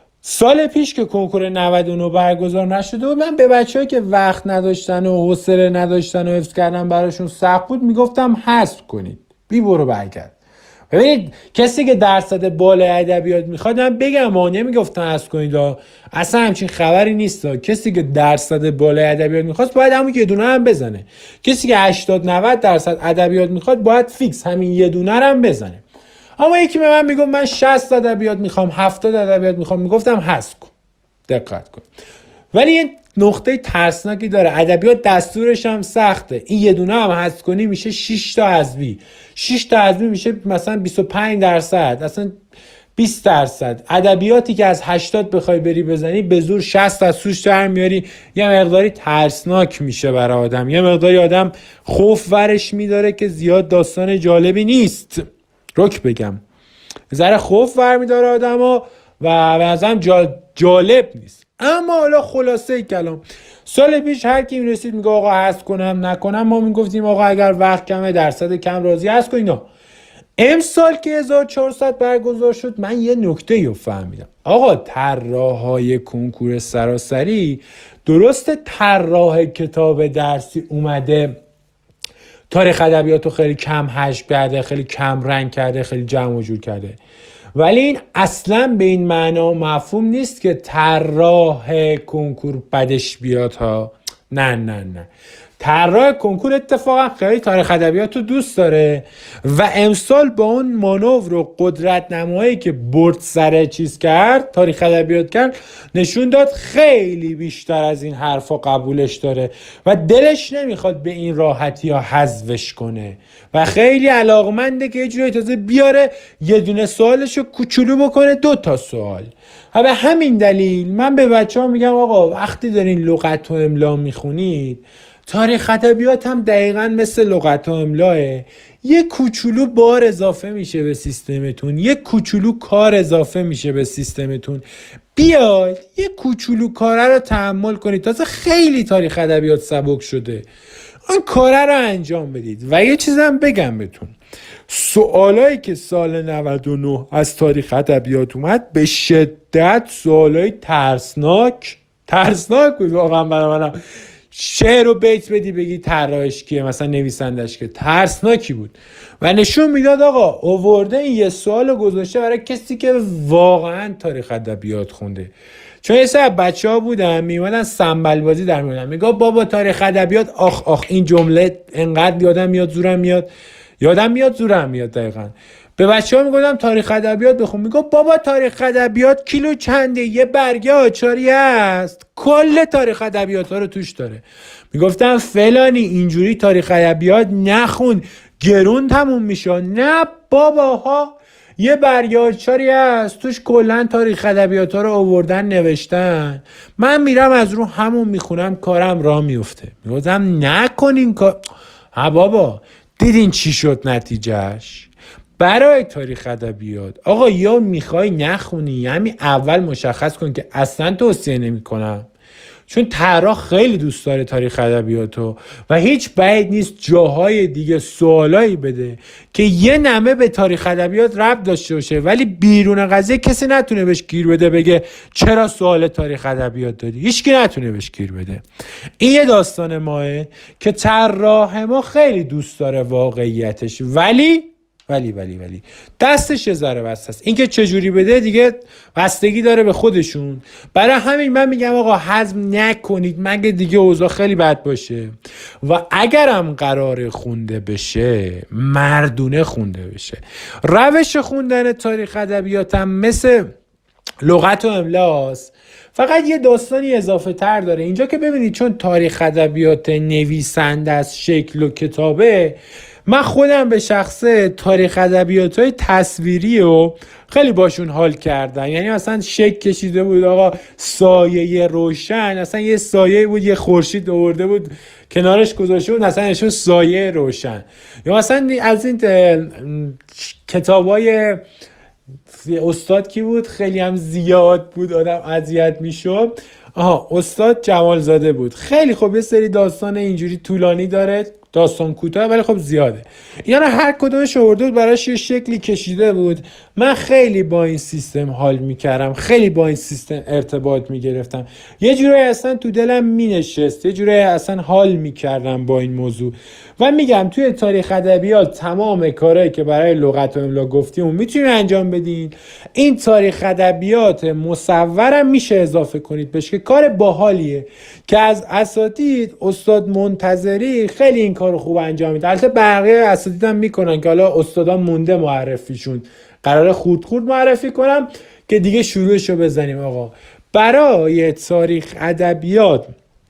سال پیش که کنکور نود و نه برگزار نشده و من به بچه‌هایی که وقت نداشتن و حوصله نداشتن و حفظ کردن براشون سخت بود میگفتم حذف کنید. بی برو برگرد. ببینید کسی که درصد بالای ادبیات میخواد، من بگم ما نمیگفتن حذف کنید، اصلا همچین خبری نیست. کسی که درصد بالای ادبیات میخواد باید همون یه دونه هم بزنه. کسی که هشتاد نود درصد ادبیات میخواد باید فیکس همین یه دونه هم بزنه. اما یکی به من میگم من شصت ادبیات میخوام، هفتاد ادبیات میخوام، میگفتم حذف کن. دقت کن. ولی این نقطه ترسناکی داره. ادبیات دستورش هم سخته. این یه دونه هم حذف کنی میشه شش تا حذفی. شش تا حذفی میشه مثلا بیست و پنج درصد، اصلا بیست درصد. ادبیاتی که از هشتاد بخوای بری بزنی به زور شصت از سوش در میاری. یه مقداری ترسناک میشه برای آدم. یه مقداری آدم خوف ورش میداره که زیاد داستان جالبی نیست. رک بگم ذره خوف ور میداره آدمو و به نظرم جالب نیست. اما حالا خلاصه کلام، سال پیش هر کی میرسید میگه آقا حذف کنم نکنم، ما میگفتیم آقا اگر وقت کمه درصد کم راضی حذف کن اینا. امسال که هزار و چهارصد برگزار شد من یه نکته رو فهمیدم. آقا طراحای کنکور سراسری درسته طراح کتاب درسی اومده تاریخ ادبیاتو خیلی کم حذف کرده، خیلی کم رنگ کرده، خیلی جمع و جور کرده، ولی این اصلا به این معنا و مفهوم نیست که طراح کنکور بدش بیاد ها. نه نه نه. طراح کنکور اتفاقا خیلی تاریخ ادبیات رو دوست داره و امسال با اون مانور و قدرت نمایی که برد سر چیز کرد، تاریخ ادبیات کرد، نشون داد خیلی بیشتر از این حرفا قبولش داره و دلش نمیخواد به این راحتی ها حذفش کنه و خیلی علاقمنده که یه جوری تازه بیاره یه دونه سوالشو کوچولو بکنه دو تا سوال. و به همین دلیل من به بچه ها میگم آقا وقتی دارین لغت و املا میخونید، تاریخ ادبیات هم دقیقاً مثل لغت و املاه، یه کوچولو بار اضافه میشه به سیستمتون، یه کوچولو کار اضافه میشه به سیستمتون. بیاید یه کوچولو کاره رو تحمل کنید. تازه خیلی تاریخ ادبیات سبک شده، آن کاره رو انجام بدید. و یه چیزم بگم بهتون، سوالایی که سال نود و نه از تاریخ ادبیات اومد به شدت سوالای ترسناک ترسناک بود واقعا برای منم. شعر و بیت بدی بگی طراحش کیه، مثلا نویسندش که ترسناکی بود و نشون میداد آقا آورده این یه سوالو گذاشته برای کسی که واقعا تاریخ ادبیات خونده. چون یه سر بچه ها بودن میمدن سنبل بازی در میمدن، میگه بابا تاریخ ادبیات آخ آخ، این جمله انقدر یادم میاد زورم میاد یادم میاد زورم میاد. دقیقاً به بچه ها میگفتم تاریخ ادبیات بخون، میگه بابا تاریخ ادبیات کیلو چنده، یه برگه آچاری هست کل تاریخ ادبیات ها رو توش داره. میگفتم فلانی اینجوری تاریخ ادبیات نخون گرون تموم میشه. نه بابا ها، یه برگه آچاری هست توش کلن تاریخ ادبیات ها رو آوردن نوشتن، من میرم از رو همون میخونم کارم راه میفته. میگفتم نکنین کار. ها بابا دیدین چی شد نتیجهش؟ برای تاریخ ادبیات آقا یا میخوای نخونی، همین اول مشخص کن که اصلا توصیه نمیکنم، چون طراح خیلی دوست داره تاریخ ادبیاتو و هیچ بعید نیست جاهای دیگه سوالایی بده که یه نمه به تاریخ ادبیات ربط داشته باشه ولی بیرون قضیه کسی نتونه بهش گیر بده بگه چرا سوال تاریخ ادبیات دادی، هیچکی نتونه بهش گیر بده. این یه داستان ماه که طراح ما خیلی دوست داره واقعیتش، ولی ولی ولی ولی دستش یه ذره بسته است. اینکه چجوری بده دیگه بستگی داره به خودشون. برای همین من میگم آقا هضم نکنید مگه دیگه اوضاع خیلی بد باشه، و اگرم قرار خونده بشه مردونه خونده بشه. روش خوندن تاریخ ادبیات هم مثل لغت و املاست، فقط یه داستانی اضافه تر داره اینجا که ببینید، چون تاریخ ادبیات نویسنده از شکل و کتابه، من خودم به شخصه تاریخ ادبیات های تصویری و خیلی باشون حال کردن. یعنی مثلا شکل کشیده بود آقا سایه روشن، مثلا یه سایه بود یه خورشید آورده بود کنارش گذاشته بود مثلا نشون سایه روشن. یا مثلا از این کتابای استاد کی بود خیلی هم زیاد بود آدم اذیت میشد، آها استاد جمالزاده بود. خیلی خب یه سری داستان اینجوری طولانی داره، داستان کوتاه ولی خب زیاده. یعنی هر کدومش آورده بود براش یه شکلی کشیده بود. من خیلی با این سیستم حال میکردم، خیلی با این سیستم ارتباط میگرفتم، یه جورایی اصلا تو دلم مینشست، یه جورایی اصلا حال میکردم با این موضوع. و میگم توی تاریخ ادبیات تمام کارهایی که برای لغت و املا گفتیم میتونید انجام بدین. این تاریخ ادبیات مصورم میشه اضافه کنید بهش که کار باحالیه که از اساتید استاد منتظری خیلی این کارو خوب انجام میده. البته بقیه اساتید هم میکنن که حالا استادان مونده معرفیشون، قراره خورد خورد معرفی کنم که دیگه شروعشو بزنیم. آقا برای تاریخ ادبیات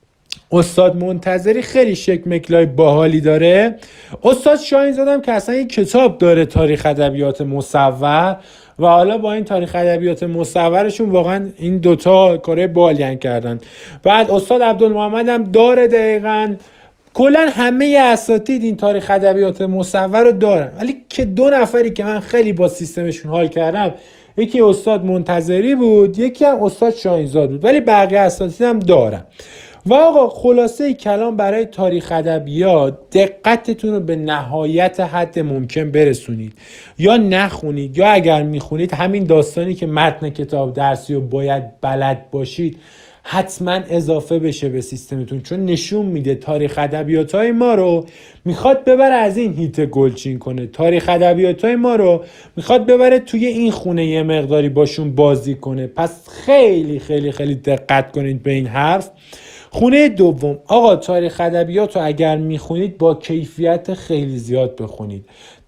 استاد منتظری خیلی شکل مکلای باحالی داره. استاد شاهین زادم که اصلا این کتاب داره تاریخ ادبیات مصور، و حالا با این تاریخ ادبیات مصورشون واقعا این دوتا کاره باحالی کردن. بعد استاد عبدالمحمد هم داره دقیقاً. کلا همه اساتید این تاریخ ادبیات مصور رو دارن، ولی که دو نفری که من خیلی با سیستمشون حال کردم، یکی استاد منتظری بود، یکی هم استاد شاهینزاد بود، ولی بقیه اساتید هم دارن. و آقا خلاصه کلام برای تاریخ ادبیات دقتتون رو به نهایت حد ممکن برسونید، یا نخونید، یا اگر میخونید همین داستانی که متن کتاب درسی رو باید بلد باشید حتما اضافه بشه به سیستمتون، چون نشون میده تاریخ ادبیات‌های ما رو میخواد ببره از این هیت گلچین کنه، تاریخ ادبیات‌های ما رو میخواد ببره توی این خونه یه مقداری باشون بازی کنه. پس خیلی خیلی خیلی دقت کنید به این حرف. خونه دوم، آقا تاریخ ادبیات رو اگر میخونید با کیفیت خیلی زیاد بخونید،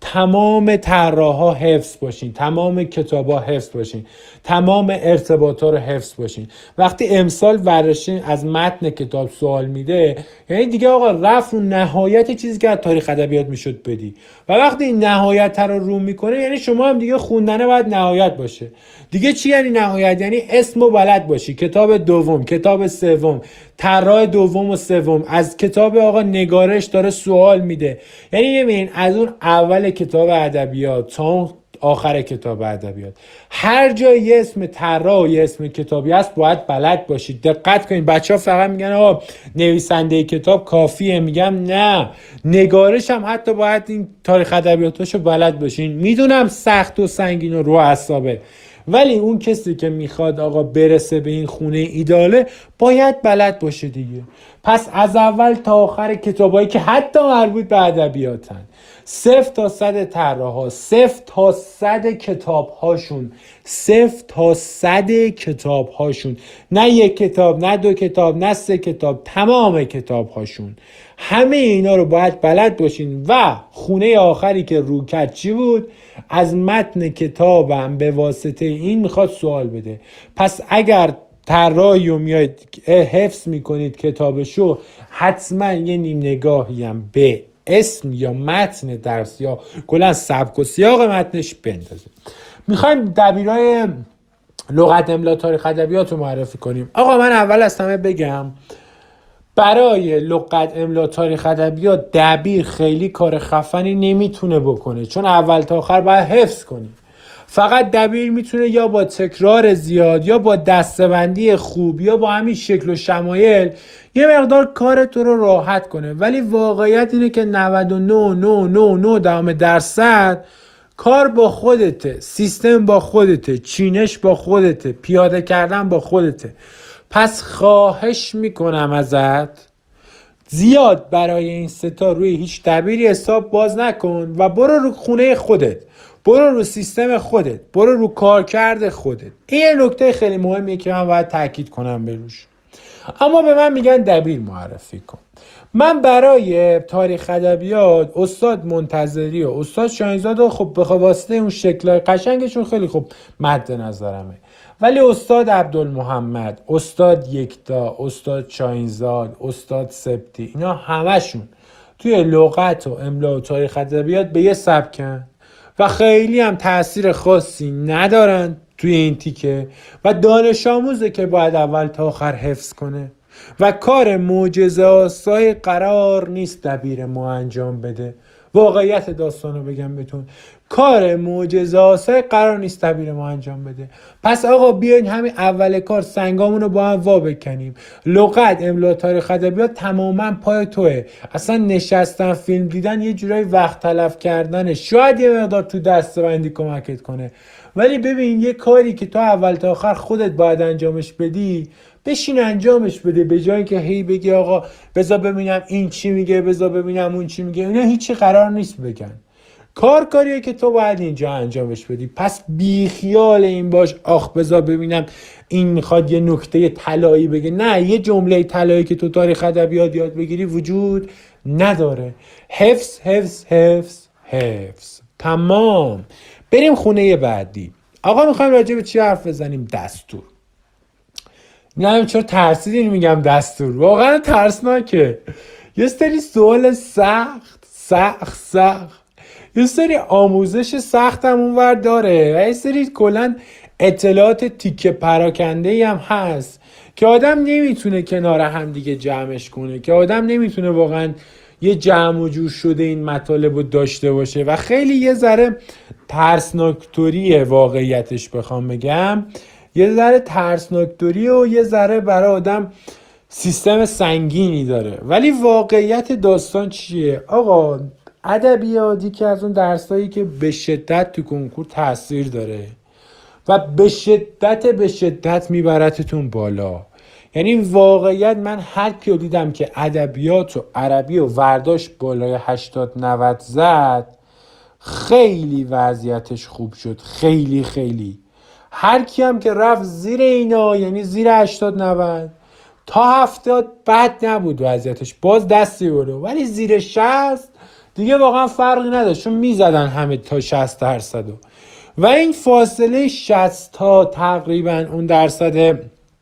تمام طراحا حفظ باشین، تمام کتابا حفظ باشین، تمام ارتباطا رو حفظ باشین. وقتی امسال ورشین از متن کتاب سوال میده، یعنی دیگه آقا رفت رو نهایت چیزی که از تاریخ ادبیات میشد بدی، و وقتی این نهایت رو رو میکنه یعنی شما هم دیگه خوندنه باید نهایت باشه. دیگه چی یعنی نهایت؟ یعنی اسمو بلد باشی، کتاب دوم، کتاب سوم، طراح دوم و سوم، از کتاب آقا نگارش داره سوال میده. یعنی ببین از اون اول کتاب ادبیات تا آخر کتاب ادبیات هر جای یه اسم طراح و یه اسم کتابی هست باید بلد باشید. دقت کنید، بچه‌ها فقط میگن آقا نویسنده کتاب کافیه، میگم نه، نگارش هم حتی باید این تاریخ ادبیاتاشو بلد باشین. میدونم سخت و سنگین و رو اعصابه، ولی اون کسی که میخواد آقا برسه به این خونه ایداله باید بلد باشه دیگه. پس از اول تا آخر کتابایی که حتی مربوط به ادبیاتن، صفر تا صد طراحا، صفر تا صد کتاب هاشون، صفر تا صد کتاب هاشون، نه یک کتاب، نه دو کتاب، نه سه کتاب، تمام کتاب هاشون، همه اینا رو باید بلد باشین. و خونه آخری که رو کرد چی بود؟ از متن کتابم به واسطه این میخواد سوال بده. پس اگر طراحی رو میاید حفظ میکنید کتابشو، حتما یه نیم نگاهی هم به اسم یا متن درس یا کلا سبک و سیاق متنش بندازید. میخوایم دبیرای لغت املا تاریخ ادبیات رو معرفی کنیم. آقا من اول از همه بگم برای لغت املا تاریخ ادبیات دبیر خیلی کار خفنی نمیتونه بکنه، چون اول تا آخر باید حفظ کنی. فقط دبیر میتونه یا با تکرار زیاد یا با دسته‌بندی خوب یا با همین شکل و شمایل یه مقدار کار تو رو راحت کنه، ولی واقعیت اینه که نود و نه و نه و نه دهم درصد کار با خودته، سیستم با خودته، چینش با خودته، پیاده کردن با خودته. پس خواهش میکنم ازت زیاد برای این ستا روی هیچ دبیری حساب باز نکن و برو رو خونه خودت، برو رو سیستم خودت، برو رو کارکرد خودت. این نکته خیلی مهمیه که من باید تاکید کنم بروش. اما به من میگن دبیر معرفی کن. من برای تاریخ ادبیات استاد منتظری و استاد شاهینزاد رو خب به واسطه اون شکلای قشنگشون خیلی خوب مد نظرمه، ولی استاد عبدالمحمد، استاد یکتا، استاد شاهینزاد، استاد سبتی، اینا همشون توی لغت و املا و تاریخ ادبیات به یه سبکن و خیلی هم تأثیر خاصی ندارن توی این تیکه و دانش آموزه که باید اول تا آخر حفظ کنه و کار معجزه آسای قرار نیست دبیر ما انجام بده. واقعیت داستانو بگم بهتون، کار معجزه آسای قرار نیست دبیر ما انجام بده. پس آقا بیاین همین اول کار سنگامون رو با هم وا بکنیم. لغت، املا، تاریخ ادبیات تماما پای توه. اصلا نشستن فیلم دیدن یه جورایی وقت تلف کردنه، شاید یه مقدار تو دسته‌بندی کمکت کنه، ولی ببین یه کاری که تو اول تا آخر خودت باید انجامش بدی، بشین انجامش بده، به جای که هی بگی آقا بذار ببینم این چی میگه، بذار ببینم اون چی میگه. اینا هیچی قرار نیست بگن. کار کاریه که تو باید اینجا انجامش بدی. پس بی خیال این باش آخ بذار ببینم این میخواد یه نکته طلایی بگه. نه، یه جمله طلایی که تو تاریخ ادبیات یاد بگیری وجود نداره. حفظ حفظ حفظ حفظ. تمام. بریم خونه بعدی. آقا میخوایم راجع به چی حرف بزنیم؟ دستور. نه چرا ترسیدین میگم دستور؟ واقعا ترسناکه. یه سری سوال سخت سخت سخت، یه سری آموزش سخت هم اونور داره و یه سری کلن اطلاعات تیکه پراکنده ای هم هست که آدم نمیتونه کنار هم دیگه جمعش کنه، که آدم نمیتونه واقعا یه جمع و جور شده این مطالب رو داشته باشه و خیلی یه ذره ترسناکتوریه واقعیتش بخوام بگم. یه ذره ترسناکتوری و یه ذره برای آدم سیستم سنگینی داره. ولی واقعیت داستان چیه؟ آقا ادبیاتی که از اون درسایی که به شدت تو کنکور تاثیر داره و به شدت به شدت میبرتتون بالا. یعنی واقعیت من هر کیو دیدم که ادبیات و عربی و ورداش بالای هشتاد نود زد، خیلی وضعیتش خوب شد. خیلی خیلی. هر کی هم که رفت زیر اینا، یعنی زیر هشتاد نود تا هفتاد، بد نبود وضعیتش، باز دستی برو. ولی زیر شصت دیگه واقعا فرقی نداشت، چون میزدن همه تا شصت درصد و این فاصله شصت تا تقریبا اون درصد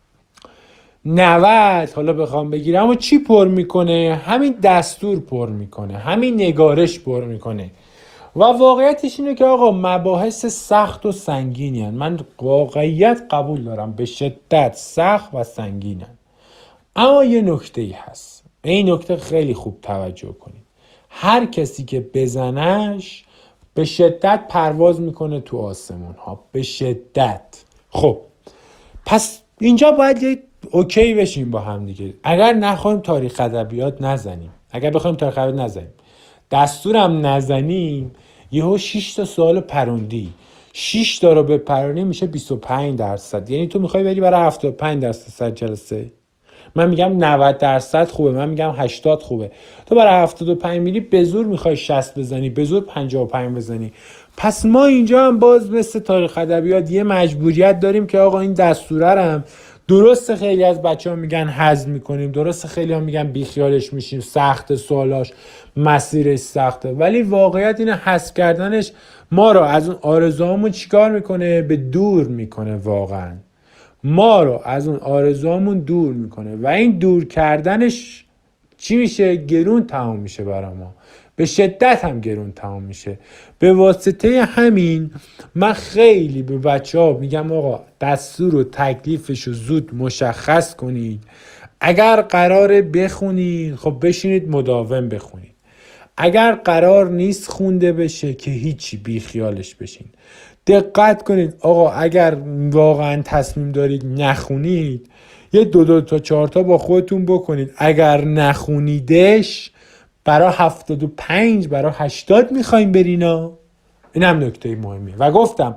نود حالا بخوام بگیرم و چی پر میکنه؟ همین دستور پر میکنه، همین نگارش پر میکنه. و واقعیتش اینه که آقا مباحث سخت و سنگینی هن. من واقعیت قبول دارم به شدت سخت و سنگینن، اما یه نکته ای هست. این نکته خیلی خوب توجه کنید. هر کسی که بزنش به شدت پرواز میکنه تو آسمون ها، به شدت. خب پس اینجا باید یه اوکی بشیم با هم دیگه. اگر نخوایم تاریخ ادبیات نزنیم، اگر بخوایم تاریخ ادبیات نزنیم، دستورم نزنیم، یهو شش تا سوال پروندی، شش تا رو بپرونی میشه بیست و پنج درصد. یعنی تو میخوای بری برای هفتاد و پنج درصد سر جلسه. من میگم نود درصد خوبه، من میگم هشتاد خوبه. تو برای هفتاد و پنج میری، به زور میخوای شصت بزنی، به زور پنجاه و پنج بزنی. پس ما اینجا هم باز مثل تاریخ ادبیات یه مجبوریت داریم که آقا این دستوره هم درست خیلی از بچه‌ها میگن هضم میکنیم، درست خیلی ها میگن بیخیالش میشیم، سخت سوالاش، مسیرش سخته، ولی واقعیت اینه حذف کردنش ما رو از اون آرزوامون چیکار میکنه؟ به دور میکنه. واقعا ما رو از اون آرزوامون دور میکنه و این دور کردنش چی میشه؟ گرون تمام میشه برای ما، به شدت هم گرون تمام میشه. به واسطه همین من خیلی به بچه ها میگم آقا دستور و تکلیفش رو زود مشخص کنید. اگر قراره بخونید خب بشینید مداوم بخونید. اگر قرار نیست خونده بشه که هیچی، بی خیالش بشین. دقت کنید آقا اگر واقعا تصمیم دارید نخونید، یه دو دو تا چهار تا با خودتون بکنید. اگر نخونیدش برای هفتاد و پنج برای هشتاد میخوایم برینا. این هم نکته مهمیه. و گفتم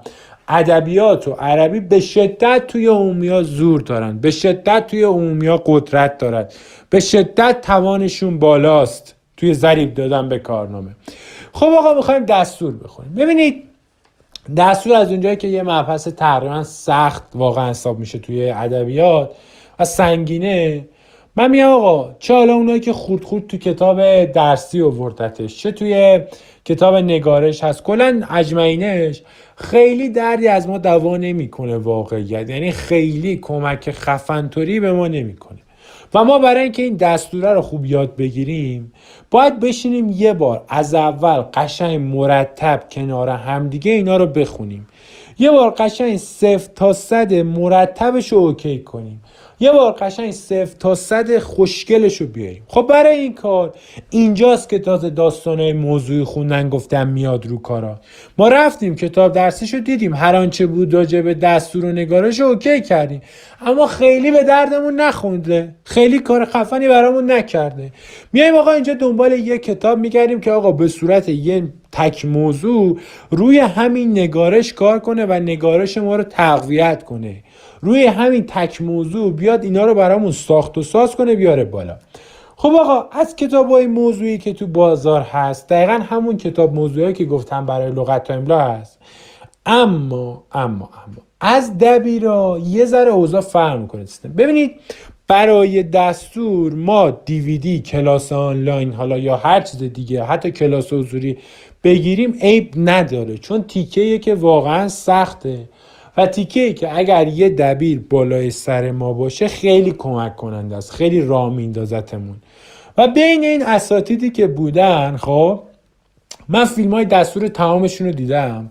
ادبیات و عربی به شدت توی عمومی‌ها زور دارن، به شدت توی عمومی‌ها قدرت دارن، به شدت توانشون بالاست توی ضریب دادن به کارنامه. خب آقا میخوایم دستور بخونیم. ببینید دستور از اونجایی که یه مبحث تقریبا سخت واقعا حساب میشه توی ادبیات و سنگینه، من میگم آقا چه حالا اونایی که خورد خورد تو کتاب درسی آوردتش، چه توی کتاب نگارش هست، کلا اجمعینش خیلی دردی از ما دوا نمیکنه واقعیت، یعنی خیلی کمک خفنطوری به ما نمیکنه. و ما برای اینکه این دستوره رو خوب یاد بگیریم باید بشینیم یه بار از اول قشنگ مرتب کنار همدیگه اینا رو بخونیم، یه بار قشنگ صفر تا صد مرتبش رو اوکی کنیم، یه بار قشنگ صفر تا صد خوشگلش رو بیاریم. خب برای این کار اینجاست که تازه داستانهای موضوعی خوندن گفتم میاد رو کارا. ما رفتیم کتاب درسیش رو دیدیم، هر آنچه بود راجع به دستور و نگارش رو اوکی کردیم، اما خیلی به دردمون نخونده، خیلی کار خفنی برامون نکرده. میایم آقا اینجا دنبال یه کتاب میگردیم که آقا به صورت یه تک موضوع روی همین نگارش کار کنه و نگارش ما رو تقویت کنه، روی همین تک موضوع بیاد اینا رو برامون ساخت و ساز کنه بیاره بالا. خب آقا از کتابای موضوعی که تو بازار هست دقیقا همون کتاب موضوعی که گفتم برای لغت و املا هست، اما اما اما از دبیرا یه ذره اوضاع فرق میکنه. ببینید برای دستور ما دیویدی، کلاس آنلاین حالا یا هر چیز دیگه، حتی کلاس حضوری بگیریم عیب نداره، چون تیکه‌ایه که واقعا سخته و تیکه‌ای که اگر یه دبیر بالای سر ما باشه خیلی کمک کننده است، خیلی راه میندازتمون. و بین این اساتیدی که بودن، خب من فیلم‌های دستور تمامشون رو دیدم،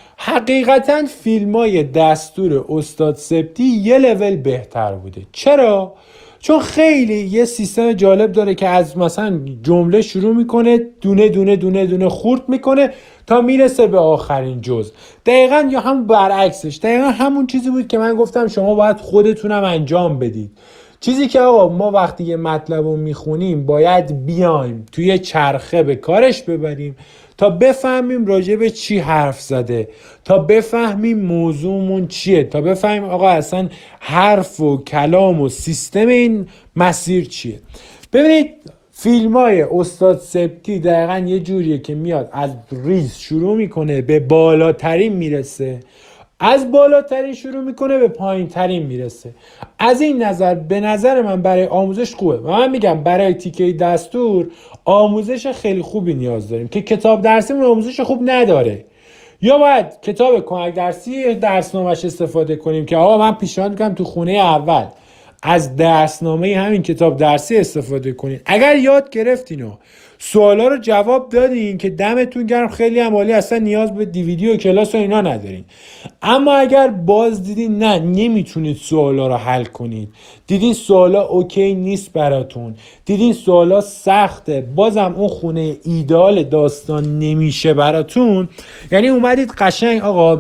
حقیقتا فیلم‌های دستور استاد سبتی یه لول بهتر بوده. چرا؟ چون خیلی یه سیستم جالب داره که از مثلا جمله شروع میکنه، دونه دونه دونه دونه خورد میکنه تا میرسه به آخرین جزء. دقیقاً یا هم برعکسش، دقیقاً همون چیزی بود که من گفتم شما باید خودتونم انجام بدید. چیزی که آقا ما وقتی یه مطلب رو میخونیم باید بیایم توی چرخه به کارش ببریم تا بفهمیم راجع به چی حرف زده، تا بفهمیم موضوعمون چیه، تا بفهمیم آقا اصلا حرف و کلام و سیستم این مسیر چیه. ببینید فیلم های استاد سبتی دقیقا یه جوریه که میاد از ریز شروع میکنه به بالاترین میرسه، از بالاترین شروع میکنه به پایین ترین میرسه. از این نظر به نظر من برای آموزش خوبه و من میگم برای تیکه دستور آموزش خیلی خوبی نیاز داریم که کتاب درسیمون آموزش خوب نداره، یا باید کتاب کمک درسی درسنامه‌اش استفاده کنیم که آقا من پیشنهاد میکنم تو خونه اول از درسنامه همین کتاب درسی استفاده کنین. اگر یاد گرفتین و سوالا رو جواب دادین که دمتون گرم، خیلی هم عالی، اصلا نیاز به دیویدی و کلاس و اینا ندارین. اما اگر باز دیدین نه نمیتونید سوالا رو حل کنید، دیدین سوالا اوکی نیست براتون، دیدین سوالا سخته، بازم اون خونه ایدال داستان نمیشه براتون، یعنی اومدید قشنگ آقا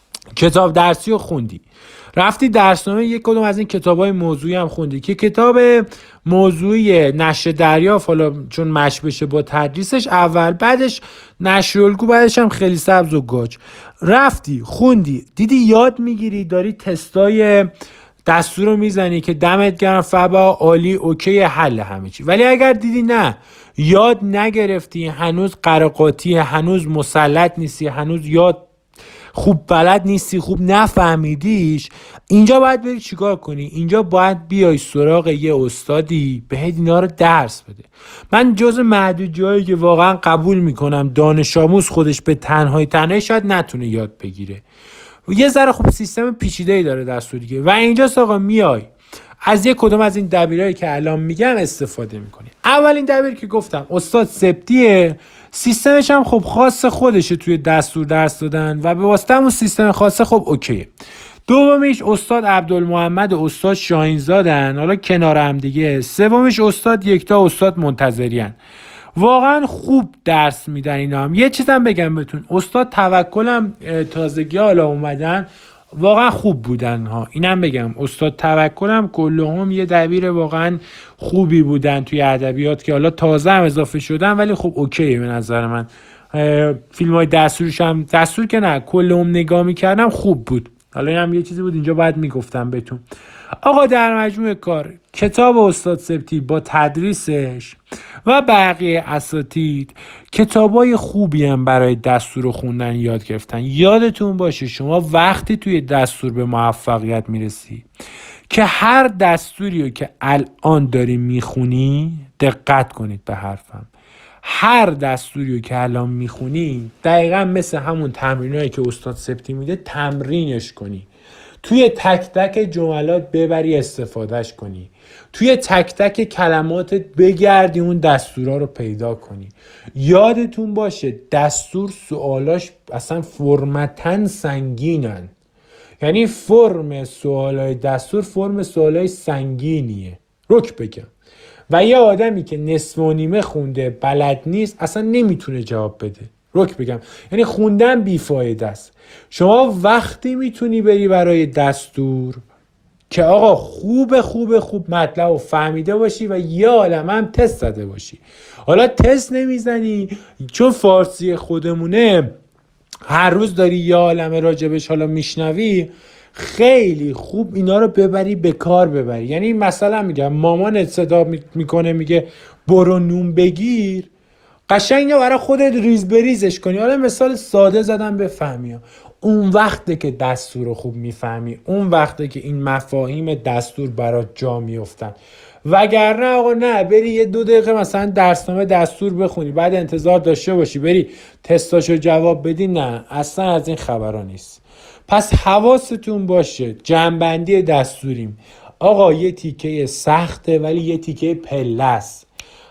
کتاب درسی رو خوندی، رفتی درسنامه یک کدوم از این کتابای موضوعی هم خوندی که کتاب موضوعی نشر دریافت، حالا چون مش بشه با تدریسش اول، بعدش نشر الگو، بعدش هم خیلی سبز و گاج، رفتی خوندی دیدی یاد میگیری، داری تستای دستور رو میزنی که دمت گرم، فبا، عالی، اوکی، حل همه چی. ولی اگر دیدی نه یاد نگرفتی، هنوز قراقاتی، هنوز مسلط نیستی، هنوز یاد خوب بلد نیستی، خوب نفهمیدیش، اینجا باید بری چیکار کنی؟ اینجا باید بیای سراغ یه استادی بهت اینا رو درس بده. من جز معدود جایی که واقعا قبول میکنم دانش آموز خودش به تنهایی تنهایی شاید نتونه یاد بگیره، یه ذره خوب سیستم پیچیده‌ای داره دستور دیگه، و اینجاست آقا میای از یک کدوم از این دبیرایی که الان میگم استفاده میکنی. اولین دبیر که گفتم استاد سبتیه، سیستمش هم خب خاص خودشه توی دستور درس دادن و به واسطه همون سیستم خاصه خب اوکیه. دومیش استاد عبدالمحمد و استاد شاهینزادن، حالا کنار هم دیگه. سومیش استاد یکتا، استاد منتظریان، واقعا خوب درس میدن اینا هم. یه چیزم بگم بهتون، استاد توکلم تازگی حالا اومدن، واقعا خوب بودن ها، اینم بگم استاد توکلم کلهم یه دبیر واقعا خوبی بودن توی ادبیات که حالا تازه هم اضافه شدن، ولی خب اوکیه به نظر من فیلم های دستورش هم دستور که نه کل هم نگاه میکردم خوب بود. حالا این هم یه چیزی بود اینجا باید میگفتم بهتون. آقا در مجموع کار کتاب استاد سبتی با تدریسش و بقیه اساتید کتابای خوبی هم برای دستور خوندن یاد گرفتن. یادتون باشه شما وقتی توی دستور به موفقیت میرسی که هر دستوری رو که الان داری میخونی، دقت کنید به حرفم، هر دستوری رو که الان میخونی دقیقا مثل همون تمرینایی که استاد سبتی میده تمرینش کنی، توی تک تک جملات ببری استفادهش کنی، توی تک تک کلماتت بگردی اون دستورا رو پیدا کنی. یادتون باشه دستور سوالاش اصلا فرمتن سنگینن، یعنی فرم سوالای دستور فرم سوالای سنگینیه. رک بگم و یه آدمی که نصف و نیمه خونده بلد نیست اصلا نمیتونه جواب بده. رک بگم یعنی خوندن بیفایده است. شما وقتی میتونی بری برای دستور که آقا خوب خوب خوب مطلب رو فهمیده باشی و یه عالمه هم تست زده باشی. حالا تست نمیزنی چون فارسی خودمونه هر روز داری یه عالمه راجبش حالا میشنوی، خیلی خوب اینا رو ببری به کار ببری. یعنی مثلا میگم مامانت صدا میکنه میگه برو نون بگیر، قشنگ برای خودت ریز بریزش کنی. حالا مثال ساده زدم بفهمی. اون وقته که دستور رو خوب میفهمی، اون وقته که این مفاهیم دستور برات جا میافتن. وگرنه آقا نه بری یه دو دقیقه مثلا درسنامه دستور بخونی بعد انتظار داشته باشی بری تستاشو جواب بدی، نه اصلا از این خبرها نیست. پس حواستون باشه جنبندی دستوریم آقا یه تیکه سخته ولی یه تیکه پله است.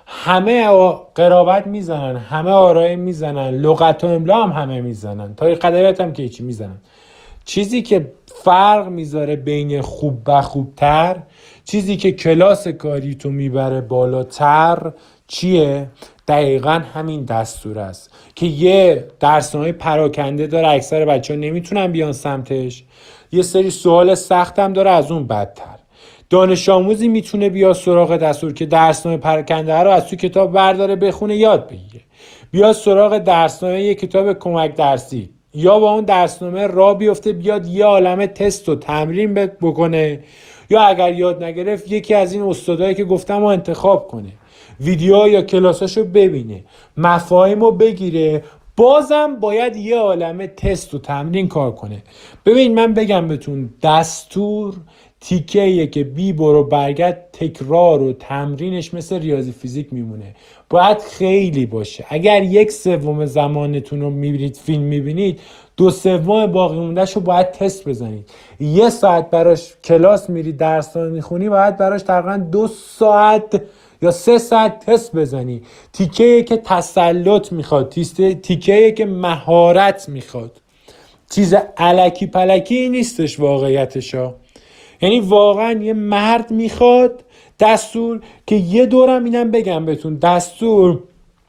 همه قرابت میزنن، همه آرای میزنن، لغت و املا هم همه میزنن، تاریخ ادبیات هم که چی میزنن. چیزی که فرق میذاره بین خوب و خوبتر، چیزی که کلاس کاری تو میبره بالاتر چیه؟ دقیقا همین دستور است که یه درسنامه پراکنده داره، اکثر بچه ها نمیتونن بیان سمتش. یه سری سوال سخت هم داره، از اون بدتر دانش آموزی میتونه بیا سراغ دستور که درسنامه پراکنده رو از تو کتاب برداره بخونه یاد بگیره، بیا سراغ درسنامه یه کتاب کمک درسی یا با اون درسنامه را بیفته بیاد یه عالمه تست و تمرین بکنه، یا اگر یاد نگرفت یکی از این استادایی که گفتم رو انتخاب کنه، ویدیو یا کلاساشو ببینه، مفاهیم رو بگیره، بازم باید یه عالمه تست و تمرین کار کنه. ببین من بگم بهتون دستور تیکه‌ایه که بی برو برگرد تکرار و تمرینش مثل ریاضی فیزیک میمونه، باید خیلی باشه. اگر یک سوم زمانتون رو میبینید فیلم میبینید، دو سوم باقی موندهش رو باید تست بزنید. یه ساعت براش کلاس میری درس رو میخونی، باید براش تقریبا دو ساعت یا سه ساعت تست بزنی. تیکه‌ای که تسلط میخواد، تیکه‌ای که مهارت میخواد، چیز الکی پلکی نیستش واقعیتشا. یعنی واقعا یه مرد میخواد دستور که یه دورم اینم بگم بهتون، دستور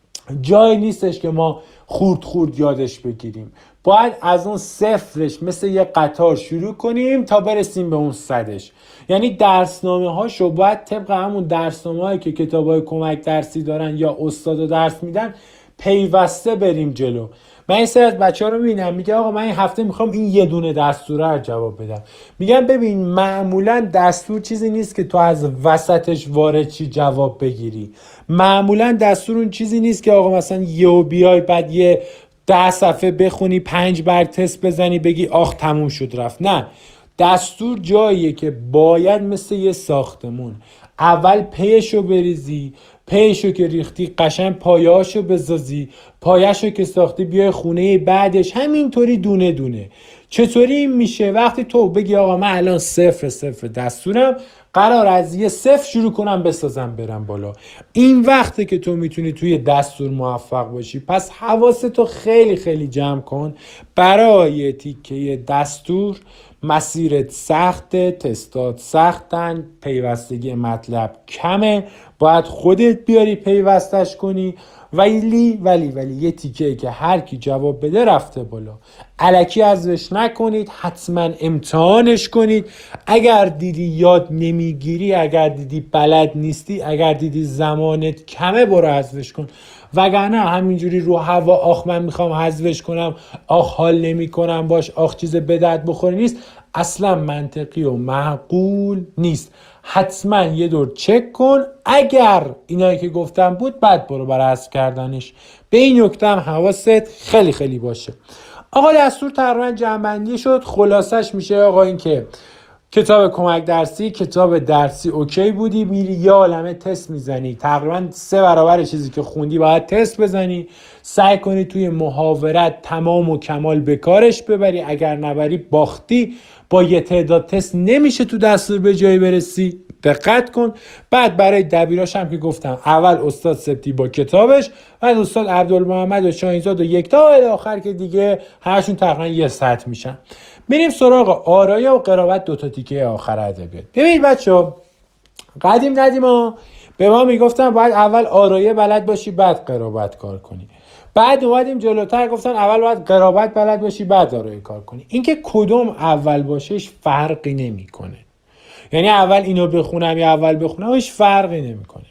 جایی نیستش که ما خورد خورد یادش بگیریم. باید از اون صفرش مثل یه قطار شروع کنیم تا برسیم به اون صدش. یعنی درسنامه هاشو باید طبق همون درسنامه هایی که کتاب های کمک درسی دارن یا استاد درس میدن پیوسته بریم جلو. من این سری از بچه ها رو میبینم میگه آقا من این هفته میخوام این یه دونه دستوره رو جواب بدم. میگم ببین معمولا دستور چیزی نیست که تو از وسطش وارد چی جواب بگیری. معمولا دستور اون چیزی نیست که آقا مثلا یهو بیای بعد یه ده صفحه بخونی پنج برگ تست بزنی بگی آخ تموم شد رفت. نه، دستور جاییه که باید مثل یه ساختمون اول پیشو بریزی، پیشو که ریختی قشنگ پایه‌اشو بزازی، پایه‌شو که ساختی بیای خونه بعدش همینطوری دونه دونه. چطوری این میشه؟ وقتی تو بگی آقا من الان صفر صفر دستورم، قرار از یه صفر شروع کنم بسازم برم بالا. این وقته که تو میتونی توی دستور موفق باشی. پس حواستو خیلی خیلی جمع کن. برای تیکه دستور مسیرت سخته، تستات سختن، پیوستگی مطلب کمه، باید خودت بیاری پیوستش کنی. ولی ولی ولی یه تیکه که هر کی جواب بده رفته بالا. الکی ازش نکنید، حتما امتحانش کنید. اگر دیدی یاد نمیگیری، اگر دیدی بلد نیستی، اگر دیدی زمانت کمه، برو ازش کن. وگرنه همینجوری رو هوا آخ من میخوام حذفش کنم، آخ حال نمی کنم باش، آخ چیز به درد بخوری نیست، اصلا منطقی و معقول نیست. حتما یه دور چک کن، اگر اینایی که گفتم بود بعد برو برای حذف کردنش. به این نکته هم حواست خیلی خیلی باشه. آقا دستور تقریبا جمع‌بندی شد. خلاصش میشه آقا این که کتاب کمک درسی، کتاب درسی اوکی بودی، میری یه عالمه تست میزنی، تقریبا سه برابر چیزی که خوندی باید تست بزنی، سعی کنی توی محاورت تمام و کمال به کارش ببری، اگر نبری باختی. با یه تعداد تست نمیشه تو دستور به جایی برسی، دقت کن. بعد برای دبیراش هم که گفتم، اول استاد سبتی با کتابش، بعد استاد عبدالمحمد و شاهینزاد و یکتا الی آخر که دیگه همشون تقریبا یه سطح میشن. میریم سراغ آرایه و قرائت، دو تا تیکه آخر ادبیات. ببینید بچه‌ها، قدیم قدیما به ما میگفتن باید اول آرایه بلد باشی بعد قرائت کار کنی. بعد اومدیم جلوتر گفتن اول باید قرائت بلد باشی بعد آرایه کار کنی. اینکه کدوم اول باشش فرقی نمیکنه. یعنی اول اینو بخونم یا اول بخونم هیچ فرقی نمیکنه.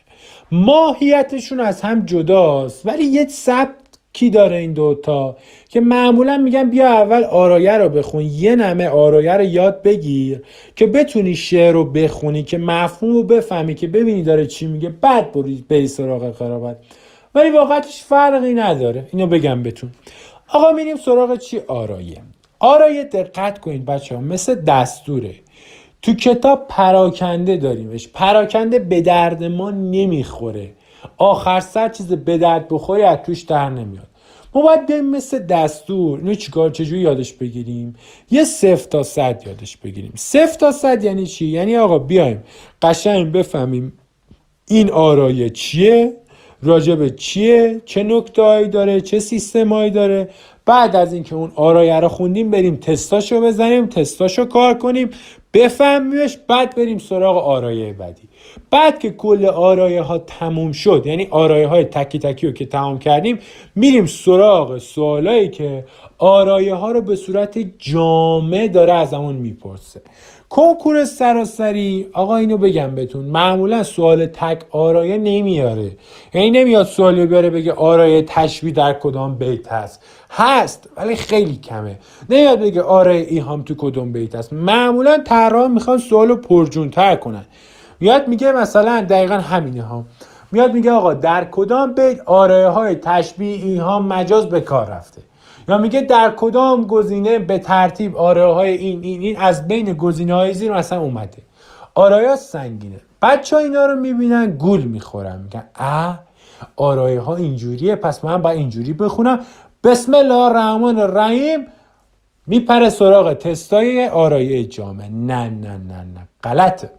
ماهیتشون از هم جداست، ولی یه سبکی داره این دوتا که معمولا میگن بیا اول آرایه رو بخون، یه نمه آرایه رو یاد بگیر که بتونی شعر رو بخونی، که مفهوم رو بفهمی، که ببینی داره چی میگه، بعد بری, بری سراغ قرائت. ولی واقعتش فرقی نداره، اینو بگم بهتون. آقا میریم سراغ چی؟ آرایه. آرایه دقت کنید بچه ها، مثل دستوره. تو کتاب پراکنده داریمش، پراکنده به درد ما نمیخوره، آخر سر چیز به درد بخوری از توش در نمیاد. ما باید بریم مثل دستور اینو چیکار چجوری یادش بگیریم؟ یه صفر تا صد یادش بگیریم. صفر تا صد یعنی چی؟ یعنی آقا بیایم قشنگ بفهمیم این آرایه چیه، راجب چیه، چه نکته‌هایی داره، چه سیستمایی داره. بعد از اینکه اون آرایه رو خوندیم بریم تستاشو بزنیم، تستاشو کار کنیم، بفهمیمش، بعد بریم سراغ آرایه بعدی. بعد که کل آرایه ها تموم شد، یعنی آرایه های تکی تکی رو که تمام کردیم، میریم سراغ سوالایی که آرایه ها رو به صورت جامع داره از همون میپرسه. کنکور سراسری، آقا اینو بگم بهتون، معمولا سوال تک آرایه نمیاره. یعنی نمیاد سوالی بیاره بگه آرایه تشبیه در کدام بیت هست. هست ولی خیلی کمه. نمیاد بگه آرایه ایهام تو کدام بیت هست. معمولا طراحا میخوان سوالو پرجونتر کنن. میاد میگه مثلا دقیقاً همینه ها. میاد میگه آقا در کدام بیت آرایه های تشبیه ایهام مجاز به کار رفته، یا میگه در کدام گزینه به ترتیب آرایه های این این این از بین گزینه های زیر مثلا اومده. آرایه سنگینه. بچه ها اینا رو میبینن گول میخورن، میگن اه آرایه ها اینجوریه پس من باید اینجوری بخونم. بسم الله الرحمن الرحیم میپره سراغ تستای آرایه جامع. نه نه نه نه غلطه.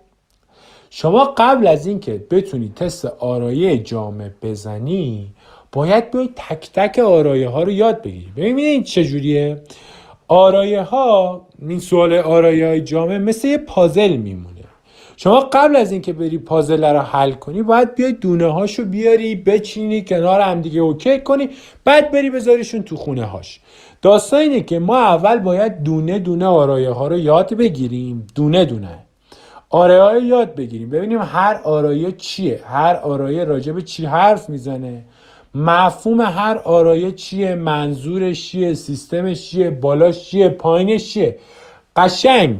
شما قبل از اینکه بتونی تست آرایه جامع بزنی باید بیای تک تک آرایه ها رو یاد بگیری. ببینید چجوریه آرایه ها. این سوال آرایه های جامع مثل یه پازل میمونه. شما قبل از اینکه بری پازل رو حل کنی باید بیای دونه هاشو بیاری بچینی کنار هم دیگه اوکی کنی، بعد بری بذاریشون تو خونه هاش. داستان اینه که ما اول باید دونه دونه آرایه ها رو یاد بگیریم، دونه دونه آرایه ها رو یاد بگیریم، ببینیم هر آرایه چیه، هر آرایه راجب چی حرف میزنه، مفهوم هر آرایه چیه، منظورش چیه، سیستمش چیه، بالاش چیه، پایینش چیه. قشنگ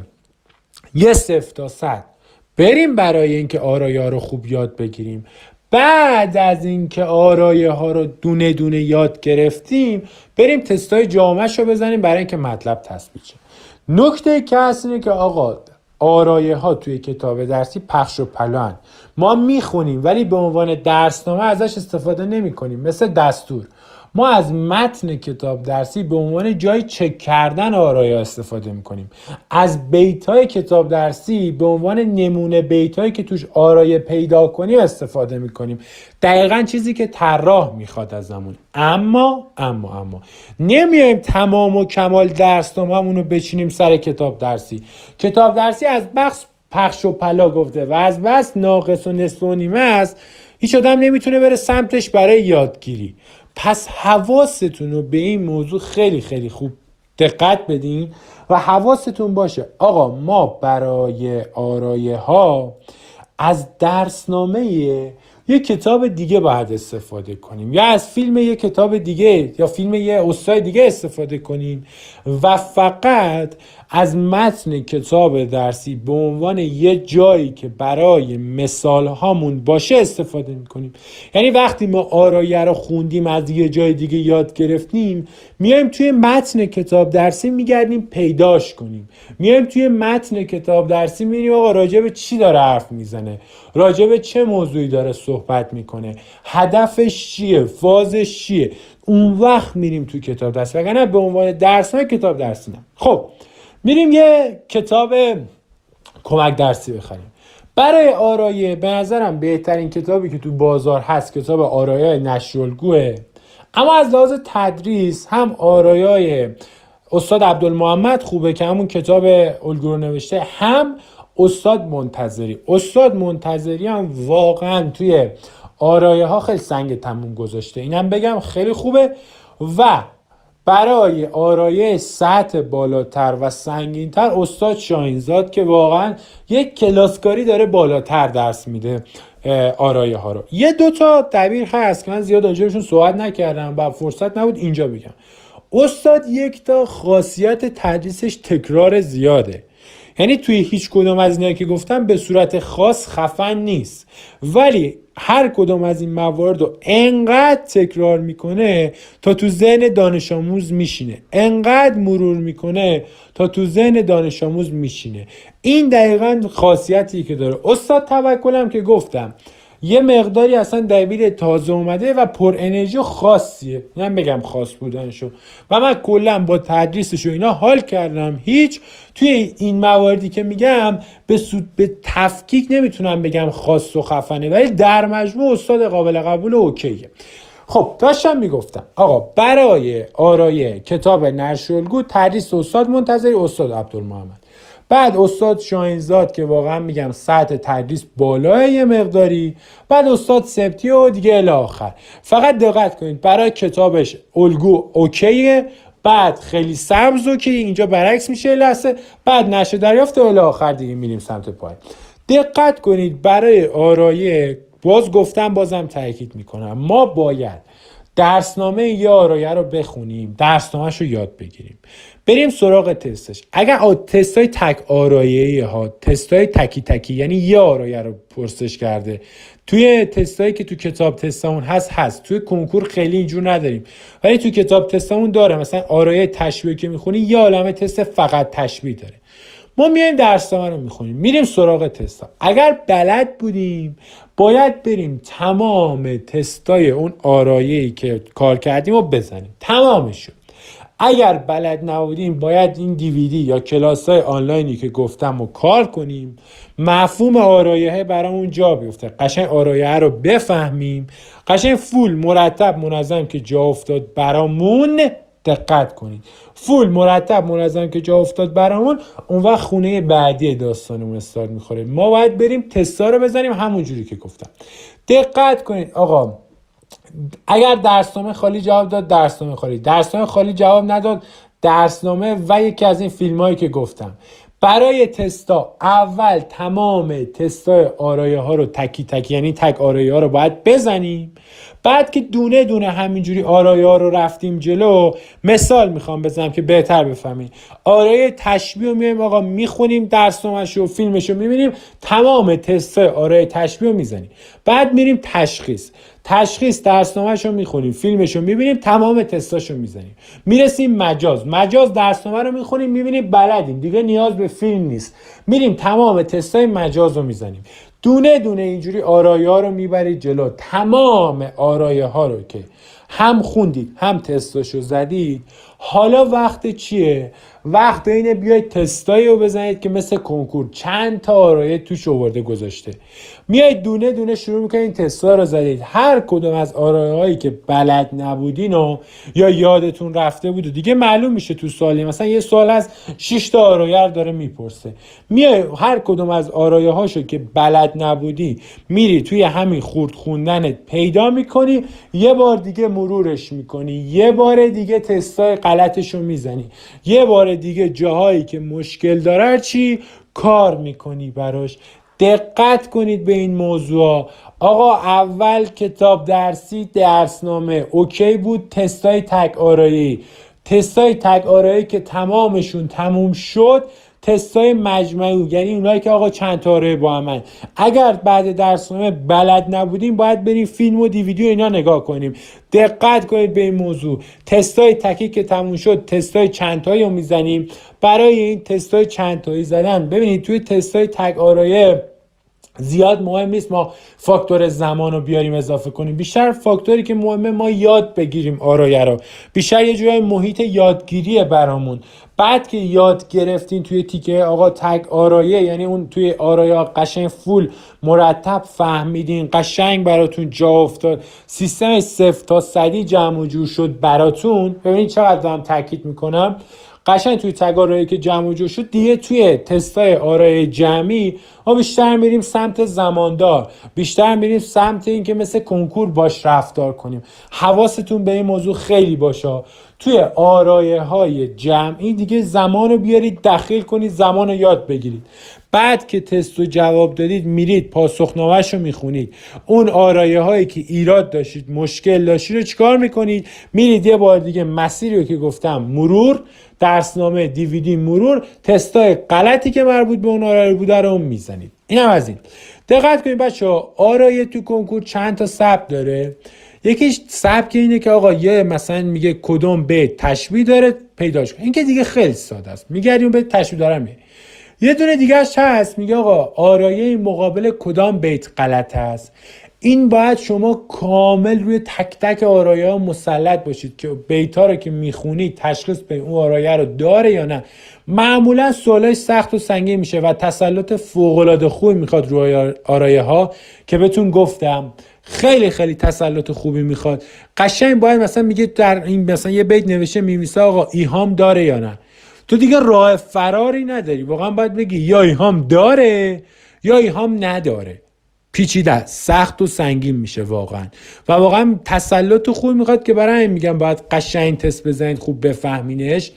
یه صفر تا صد بریم برای اینکه آرایه ها رو خوب یاد بگیریم. بعد از اینکه آرایه ها رو دونه دونه یاد گرفتیم بریم تستای جامعش رو بزنیم برای اینکه مطلب تثبیت شه. نکته که هست اینه که آقا آرایه ها توی کتاب درسی پخش و پلان ما میخونیم ولی به عنوان درسنامه ازش استفاده نمی کنیم. مثل دستور ما از متن کتاب درسی به عنوان جای چک کردن آرایه استفاده میکنیم. از بیتای کتاب درسی به عنوان نمونه بیتایی که توش آرایه پیدا کنیم استفاده میکنیم. دقیقاً چیزی که طراح میخواد ازمون. اما اما اما نمیایم تمام و کمال درسنامه‌مون رو بچینیم سر کتاب درسی. کتاب درسی از بخش پخش و پلا گفته و از بس ناقص و نصف و نیمه است، هیچ آدم نمیتونه بره سمتش برای یادگیری. پس حواستون رو به این موضوع خیلی خیلی خوب دقت بدین و حواستون باشه آقا ما برای آرایه ها از درسنامه یه کتاب دیگه باید استفاده کنیم، یا از فیلم یه کتاب دیگه یا فیلم یه استاد دیگه استفاده کنیم و فقط از متن کتاب درسی به عنوان یه جایی که برای مثال هامون باشه استفاده میکنیم. یعنی وقتی ما آرایه رو خوندیم از یه جای دیگه یاد گرفتیم، میایم توی متن کتاب درسی میگردیم پیداش کنیم، میایم توی متن کتاب درسی میبینیم آقا راجع به چی داره حرف میزنه، راجع به چه موضوعی داره صحبت میکنه، هدفش چیه، فازش چیه. اون وقت میریم توی کتاب درسی، وگرنه به عنوان درس های کتاب درسی نه. خب میریم یه کتاب کمک درسی بخریم. برای آرایه به نظرم بهترین کتابی که تو بازار هست کتاب آرایه نشرالگوه، اما از لحاظ تدریس هم آرایه استاد عبدالمحمد خوبه که همون کتاب الگو رو نوشته، هم استاد منتظری. استاد منتظری هم واقعا توی آرایه ها خیلی سنگ تموم گذاشته، اینم بگم خیلی خوبه. و برای آرایه سطح بالاتر و سنگین‌تر استاد شاهینزاد که واقعا یک کلاسکاری داره بالاتر درس میده آرایه ها رو. یه دوتا تعبیر هست که من زیاد راجعشون صحبت نکردم و فرصت نبود اینجا بگم. استاد یک تا خاصیت تدریسش تکرار زیاده، یعنی توی هیچ کدوم از اینا که گفتم به صورت خاص خفن نیست، ولی هر کدوم از این موارد رو انقدر تکرار میکنه تا تو ذهن دانش آموز میشینه، انقدر مرور میکنه تا تو ذهن دانش آموز میشینه. این دقیقاً خاصیتی که داره. استاد توکلم که گفتم یه مقداری اصلا دبیر تازه اومده و پر انرژی خاصیه، من بگم خاص بودنشو، و من کلا با تدریسش و اینا حال کردم. هیچ توی این مواردی که میگم به سود به تفکیک نمیتونم بگم خاص و خفنه، ولی در مجموع استاد قابل قبول و اوکیه. خب داشتم میگفتم آقا برای آرایه کتاب نشرالگو تدریس استاد منتظری، استاد عبدالمحمد، بعد استاد شاهینزاد که واقعا میگم سطح تدریس بالای یه مقداری، بعد استاد سبتی و دیگه الی آخر. فقط دقت کنید برای کتابش الگو اوکیه، بعد خیلی سبز اوکی، اینجا برعکس میشه لحظه، بعد نشه دریافت و الی آخر دیگه میریم سمت پای. دقت کنید برای آرایه، باز گفتم بازم تاکید میکنم، ما باید درسنامه یا آرایه رو بخونیم، درسنامه‌شو یاد بگیریم، بریم سراغ تستش. اگر تستای تک آرایه‌ای ها، تستای تکی تکی، یعنی یه آرایه رو پرسش کرده، توی تستایی که تو کتاب تستامون هست هست، توی کنکور خیلی اینجور نداریم، ولی تو کتاب تستامون داره. مثلا آرایه تشبیه که میخونی یه عالمه تست فقط تشبیه داره. ما میایم درسنامه رو میخونیم، میریم سراغ تستا. اگر بلد بودیم باید بریم تمام تستای اون آرایه‌ای که کار کردیم رو بزنیم، تمامشون. اگر بلد نبودیم باید این دیویدی یا کلاس‌های آنلاینی که گفتم رو کار کنیم، مفهوم آرایه برامون جا بیفته، قشنگ آرایه رو بفهمیم، قشنگ فول مرتب منظم که جا افتاد برامون. دقت کنید فول مرتب منظم که جا افتاد برامون، اون وقت خونه بعدی داستانمون استارت میخوره. ما باید بریم تستا رو بزنیم همون جوری که گفتم. دقت کنید آقا، اگر درسنامه خالی جواب داد درسنامه خالی، درسنامه خالی جواب نداد درسنامه و یکی از این فیلمایی که گفتم. برای تستا اول تمام تستای آرایه ها رو تکی تکی، یعنی تک آرایه ها رو باید بزنیم. بعد که دونه دونه همینجوری آرایه ها رو رفتیم جلو، مثال میخوام بزنم که بهتر بفهمید. آرایه تشبیه رو میایم آقا میخونیم، درسنامه‌ش و فیلمش رو میبینیم، تمام تستای آرایه تشبیه رو میزنیم. بعد میریم تشخیص، تشخیص درسنامه‌ش رو میخونیم، فیلمش رو میبینیم، تمام تستاش رو میزنیم. میرسیم مجاز، مجاز درسنامه رو میخونیم میبینیم بلدیم، دیگه نیاز به فیلم نیست، میریم تمام تستای مجاز رو میزنیم. دونه دونه اینجوری آرایه ها رو میبرید جلو. تمام آرایه ها رو که هم خوندید هم تستاشو زدید، حالا وقت چیه؟ وقت اینه بیاید تستایی رو بزنید که مثل کنکور چند تا آرایه توش آورده گذاشته. میایید دونه دونه شروع میکنید تستا رو زدید. هر کدوم از آرایه هایی که بلد نبودین و یا یادتون رفته بود و دیگه معلوم میشه تو سوالی، مثلا یه سوال از شش تا آرایه رو داره میپرسه، میای هر کدوم از آرایه هاشو که بلد نبودی میری توی همین خورد خوندنت پیدا میکنی، یه بار دیگه مرورش میکنی، یه بار دیگه تستای غلطشو میزنی، یه بار دیگه جاهایی که مشکل داره چی کار میکنی براش. دقت کنید به این موضوع. آقا اول کتاب درسی درسنامه اوکی بود، تستای تک آرایی تستای تک آرایی که تمامشون تموم شد، تستای مجموعی، یعنی اونایی که آقا چند تا آرای با همن. اگر بعد درسنامه بلد نبودیم باید بریم فیلم و دیویدیو اینا نگاه کنیم. دقت کنید به این موضوع. تستای تکی که تموم شد، تستای چند تایی رو میزنیم. برای این تستای چند تایی زدن ببینید توی تستای تک آرایه زیاد مهم نیست ما فاکتور زمان رو بیاریم اضافه کنیم، بیشتر فاکتوری که مهمه ما یاد بگیریم آرایه رو، بیشتر یه جورای محیط یادگیریه برامون. بعد که یاد گرفتین توی تیکه آقا تگ آرایه، یعنی اون توی آرایه قشنگ فول مرتب فهمیدین، قشنگ براتون جا افتاد، سیستم صفر تا صدی جمع و جور شد براتون. ببینید چقدر دارم تاکید میکنم، قشنگ توی تگ آرایه که جمع و جور شد دیگه توی تستای آرایه جمعی ما بیشتر میریم سمت زماندار، بیشتر میریم سمت این که مثل کنکور باش رفتار کنیم. حواستون به این موضوع خیلی باشه. توی آرایه های جمعی دیگه زمان رو بیارید دخیل کنید، زمان رو یاد بگیرید. بعد که تست رو جواب دادید میرید پاسخنامه‌ش رو میخونید. اون آرایه هایی که ایراد داشتید، مشکل داشتید رو چیکار میکنید؟ میرید یه بار دیگه مسیری رو که گفتم مرور، درسنامه دیویدی مرور، تستای غلطی که مربوط به اون آرایه بوده رو میزنید. اینم از این. دقت کنید بچه‌ها، آرایه تو کنکور چند تا سبک داره. یکیش سبک اینه که آقا یه مثلا میگه کدوم بیت تشبیه داره پیداش کن. این که دیگه خیلی ساده است، میگردیم بیت تشبیه داره میگه. یه دونه دیگه‌اش هست میگه آقا آرایه مقابل کدام بیت غلط است. این باید شما کامل روی تک تک آرایه ها مسلط باشید که بیت ها رو که میخونید تشخیص به اون آرایه رو داره یا نه. معمولا سوالش سخت و سنگین میشه و تسلط فوق العاده خوبی میخواد روی آرایه ها که بهتون گفتم خیلی خیلی تسلط خوبی میخواد. قشنگ باید مثلا میگه در این مثلا یه بیت نوشته میمیسه آقا ایهام داره یا نه. تو دیگه راه فراری نداری، واقعا باید بگی یا ایهام داره یا ایهام نداره. پیچیده، سخت و سنگین میشه واقعا و واقعا تسلط خوب میخواد که برای این میگم باید قشنگ تست بزنید، خوب بفهمینش.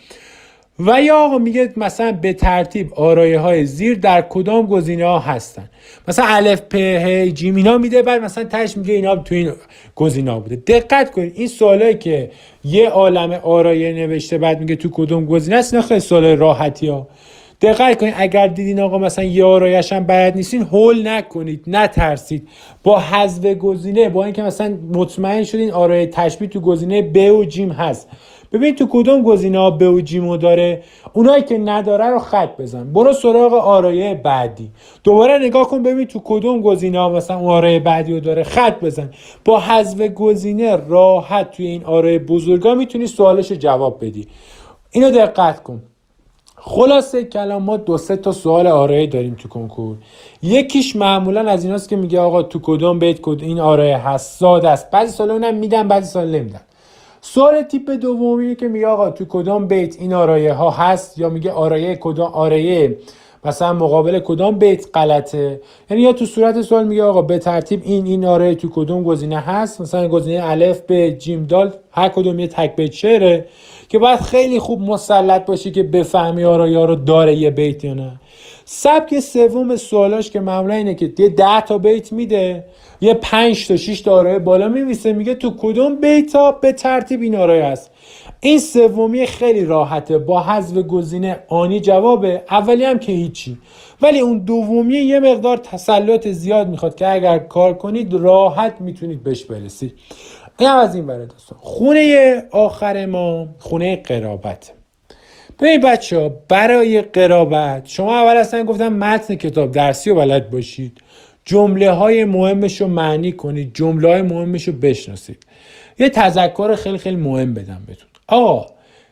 و یا آقا میگه مثلا به ترتیب آرایه های زیر در کدام گزینه ها هستن، مثلا الف پ ه جیم اینا میده، بعد مثلا تاش میگه اینا تو این گزینه ها بوده. دقت کنید این سوالایی که یه عالمه آرایه نوشته بعد میگه تو کدوم گزینه است، اینا خیلی سوال راحتی ها. دقت کنید اگر دیدین آقا مثلا یه آرایش هم بلد نیستین، هول نکنید، نترسید، با حذف گزینه، با اینکه مثلا مطمئن شدین آرایه تشبیه تو گزینه ب و جیم هست، ببین تو کدوم گزینه ها ب و جیمو داره، اونایی که نداره رو خط بزن، برو سراغ آرایه بعدی، دوباره نگاه کن ببین تو کدوم گزینه ها مثلا اون آرایه بعدی رو داره، خط بزن. با حذف گزینه راحت توی این آرایه بزرگا میتونی سوالش جواب بدی. اینو دقت کن. خلاصه کلام ما دو سه تا سوال آرایه داریم تو کنکور. یکیش معمولا از ایناست که میگه آقا تو کدوم بیت کد این آرایه هست، ساده است، بعضی سوالا اونم میدن بعضی سوالا نمیدن. سوال تیپ دومی که میگه آقا تو کدام بیت این آرایه ها هست، یا میگه آرایه کدام آرایه مثلا مقابل کدام بیت غلطه، یعنی یا تو صورت سوال میگه آقا به ترتیب این این آرایه تو کدوم گزینه هست، مثلا گزینه الف به جیم دال هر کدوم یه تک بیت شعره که باید خیلی خوب مسلط باشی که بفهمی آرایه ها رو داره یه بیت یا نه. سبک سوم سوالاش که معمولا اینه که یه ده تا بیت میده، یه پنج تا شش تا آرایه بالا میمیسه، میگه تو کدوم بیت ها به ترتیب این آرایه هست. این سومی خیلی راحته، با حذف گزینه آنی جوابه، اولی هم که هیچی، ولی اون دومی یه مقدار تسلط زیاد میخواد که اگر کار کنید راحت میتونید بهش برسید. این هم از این بره دوستان. خونه آخر ما خونه قرابت. ببین بچه ها، برای قرابت شما اول اصلا گفتم متن کتاب درسی رو بلد باشید، جمله های مهمش رو معنی کنید، جمله های مهمش رو بشناسید. یه تذکر خیلی خیلی مهم بدم بهتون. آقا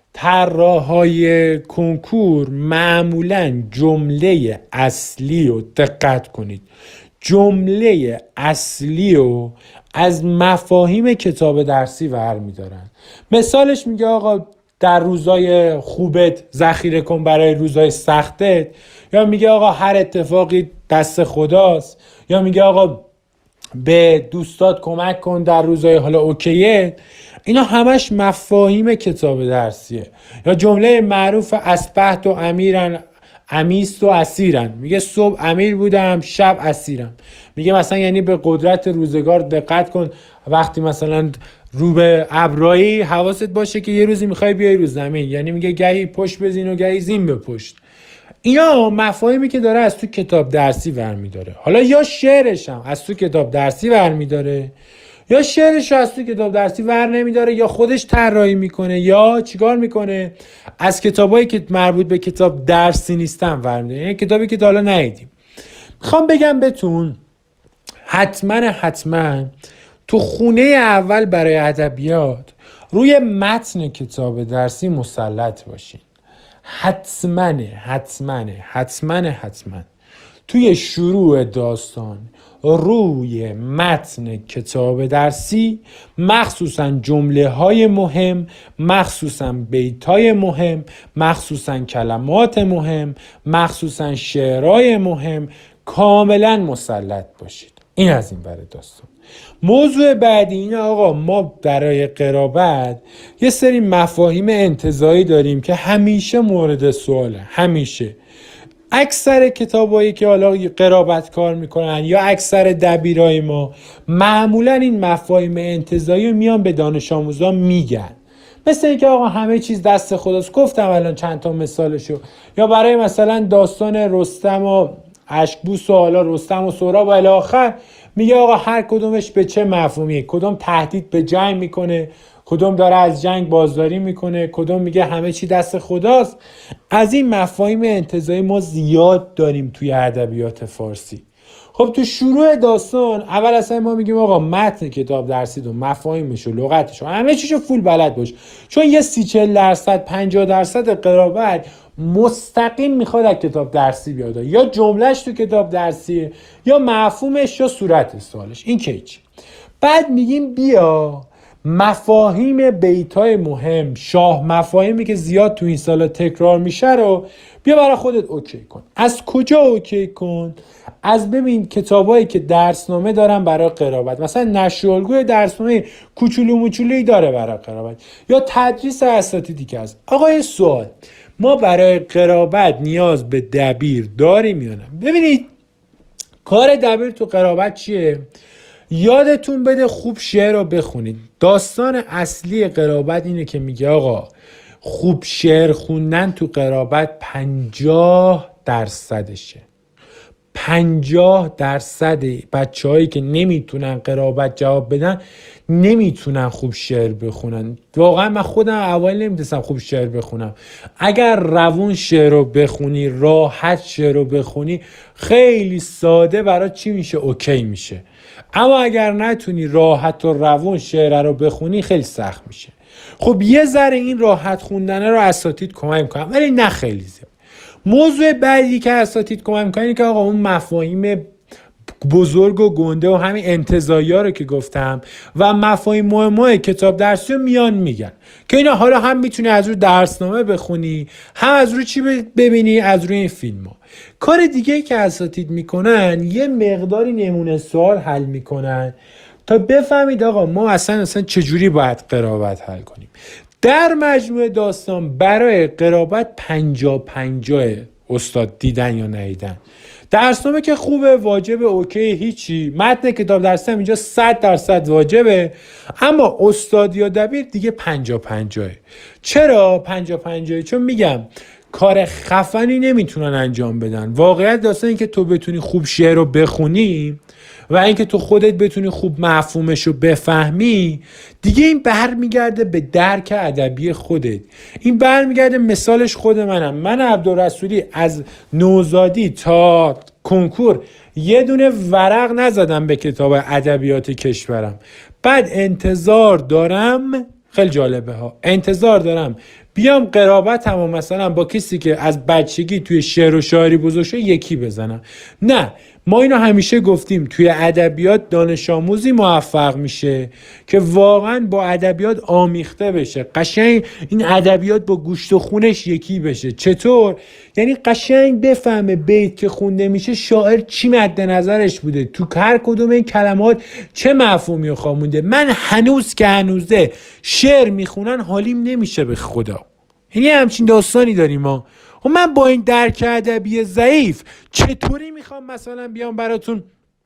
طراحهای کنکور معمولا جمله اصلی رو دقت کنید، جمله اصلی رو از مفاهیم کتاب درسی برمی دارن. مثالش میگه آقا در روزای خوبت ذخیره کن برای روزای سختت، یا میگه آقا هر اتفاقی دست خداست، یا میگه آقا به دوستات کمک کن در روزای حالا اوکیه. اینا همش مفاهیم کتاب درسیه. یا جمله معروف اسبحت و امیرن امیست و اسیرن. میگه صبح امیر بودم شب اسیرم. میگه مثلا یعنی به قدرت روزگار دقت کن، وقتی مثلا رو به ابرایی حواست باشه که یه روزی میخوای بیای رو زمین، یعنی میگه گهی پشت بزین و گهی زین به پشت. اینا مفاهیمی که داره از تو کتاب درسی برمیداره. حالا یا شعرش هم از تو کتاب درسی برمیداره، یا شعرش رو از تو کتاب درسی ور نمیداره، یا خودش طراحی میکنه، یا چیکار میکنه از کتابایی که مربوط به کتاب درسی نیستن ور میداره. یعنی کتابی که تا حالا ندیدیم. میخوام بگم بهتون حتما حتما تو خونه اول برای ادبیات روی متن کتاب درسی مسلط باشین. حتما حتما حتما حتما توی شروع داستان روی متن کتاب درسی، مخصوصا جمله های مهم، مخصوصا بیت های مهم، مخصوصا کلمات مهم، مخصوصا شعرهای مهم کاملا مسلط باشید. این از این برای داستان. موضوع بعدی اینه آقا ما برای قرابت یه سری مفاهیم انتزاعی داریم که همیشه مورد سواله. همیشه اکثر کتابایی که حالا قرابت کار میکنن یا اکثر دبیرای ما معمولا این مفاهیم انتزاعی رو میان به دانش آموزا میگن، مثل اینکه آقا همه چیز دست خداست. گفتم الان چند تا مثالشو. یا برای مثلا داستان رستم و اشکبوس و حالا رستم و سهراب و الی آخر میگه آقا هر کدومش به چه مفهومیه، کدوم تهدید به جنگ میکنه، کدوم داره از جنگ بازداری میکنه، کدوم میگه همه چی دست خداست. از این مفاهیم انتزاعی ما زیاد داریم توی ادبیات فارسی. خب تو شروع داستان اول اصلا ما میگیم آقا متن کتاب درسی و مفاهیمش و لغتش و همه چیشو فول بلد باش، چون یه سی چهل درصد پنجاه درصد قرابت مستقیم میخواد از کتاب درسی بیاد، یا جملهش تو کتاب درسیه یا مفهومش یا صورت سوالش. این که هیچ. بعد میگیم بیا مفاهیم بیتای مهم، شاه مفاهیمی که زیاد تو این سالا تکرار میشه رو بیا برای خودت اوکی کن. از کجا اوکی کن؟ از ببین کتابایی که درسنامه دارن برای قرابت، مثلا نشرالگوی درسنامه کوچولو موچولویی داره برای قرابت، یا تدریس اساتیدی که هست. آقا سوال، ما برای قرابت نیاز به دبیر داریم یا نه؟ ببینید کار دبیر تو قرابت چیه؟ یادتون بده خوب شعر رو بخونید. داستان اصلی قرابت اینه که میگه آقا خوب شعر خوندن تو قرابت پنجاه درصدشه. پنجاه درصد بچه هایی که نمیتونن قرابت جواب بدن نمیتونن خوب شعر بخونن. واقعا من خودم اول نمیتونستم خوب شعر بخونم. اگر روون شعر رو بخونی، راحت شعر رو بخونی، خیلی ساده برای چی میشه؟ اوکی میشه. اما اگر نتونی راحت و روون شعر رو بخونی خیلی سخت میشه. خب یه ذره این راحت خوندن رو اساتید کمک میکنن، ولی نه خیلی زیاد. موضوع بعدی که اساتید کمک میکنن اینه که آقا اون مفاهیم بزرگ و گنده و همین انتزاعی ها رو که گفتم و مفاهیم مهمه کتاب درسی رو میان میگن که اینا حالا هم میتونی از روی درسنامه بخونی، هم از روی چی ببینی؟ از روی این فیلم ها. کار دیگه که اساتید میکنن یه مقداری نمونه سوال حل میکنن تا بفهمید آقا ما اصلا اصلا چجوری باید قرابت حل کنیم. در مجموع داستان برای قرابت پنجا پنجاه استاد دیدن یا ندیدن. درسنامه که خوبه، واجبه، اوکی، هیچی. متن کتاب درسی هم اینجا صد درصد واجبه، اما استاد یا دبیر دیگه پنجا پنجاه. چرا پنجا پنجاه؟ چون میگم کار خفنی نمیتونن انجام بدن. واقعیت داستان این که تو بتونی خوب شعر رو بخونی و اینکه تو خودت بتونی خوب مفهومش رو بفهمی، دیگه این برمیگرده به درک ادبی خودت. این برمیگرده، مثالش خود منم. من عبدالرسولی از نوزادی تا کنکور یه دونه ورق نزدم به کتاب ادبیات کشورم. بعد انتظار دارم، خیلی جالبه ها، انتظار دارم بیام قرابتم و مثلا با کسی که از بچگی توی شعر و شاعری بزرگ شده یکی بزنم. نه، ما اینو همیشه گفتیم توی ادبیات دانش آموزی موفق میشه که واقعا با ادبیات آمیخته بشه، قشنگ این ادبیات با گوشت و خونش یکی بشه. چطور؟ یعنی قشنگ بفهمه بیت که خونده میشه شاعر چی مد نظرش بوده، تو هر کدوم این کلمات چه مفهومی رو خوانده. من هنوز که هنوزه شعر میخونن حالیم نمیشه به خدا. یعنی همچین داستانی داریم ما. و من با این درک ادبی ضعیف چطوری میخوام مثلا بیام براتون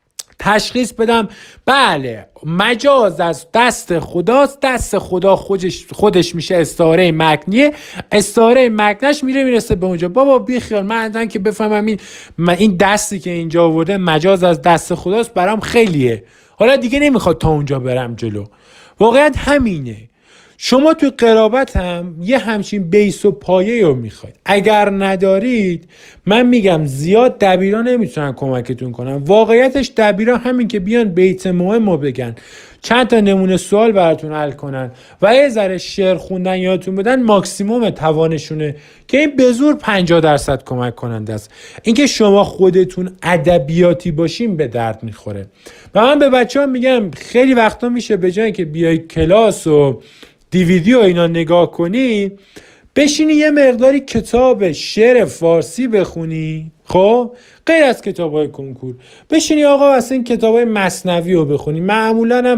تشخیص بدم بله مجاز از دست خداست، دست خدا خودش, خودش میشه استعاره مکنیه، استعاره مکنش میره میرسه به اونجا. بابا بیخیال، من اصلا که بفهمم این من این دستی که اینجا آورده مجاز از دست خداست برام خیلیه، حالا دیگه نمیخواد تا اونجا برم جلو. واقعیت همینه. شما تو قرابت هم یه همچین بیس و پایه رو میخواید. اگر ندارید من میگم زیاد دبیرا نمیتونن کمکتون کنن. واقعیتش دبیرا همین که بیان بیت مهم رو بگن، چند تا نمونه سوال براتون حل کنن و یه ذره شعر خوندن یادتون بدن ماکسیموم توانشونه که این به زور پنجاه درصد کمک کننده است. اینکه شما خودتون ادبیاتی باشین به درد میخوره. و من به بچه‌ها میگم خیلی وقتا میشه به جای که بیای کلاس و دیویدیو اینا نگاه کنی، بشینی یه مقداری کتاب شعر فارسی بخونی، خب غیر از کتاب‌های کنکور بشینی آقا اصلا این کتاب‌های مثنوی رو بخونی، معمولاً هم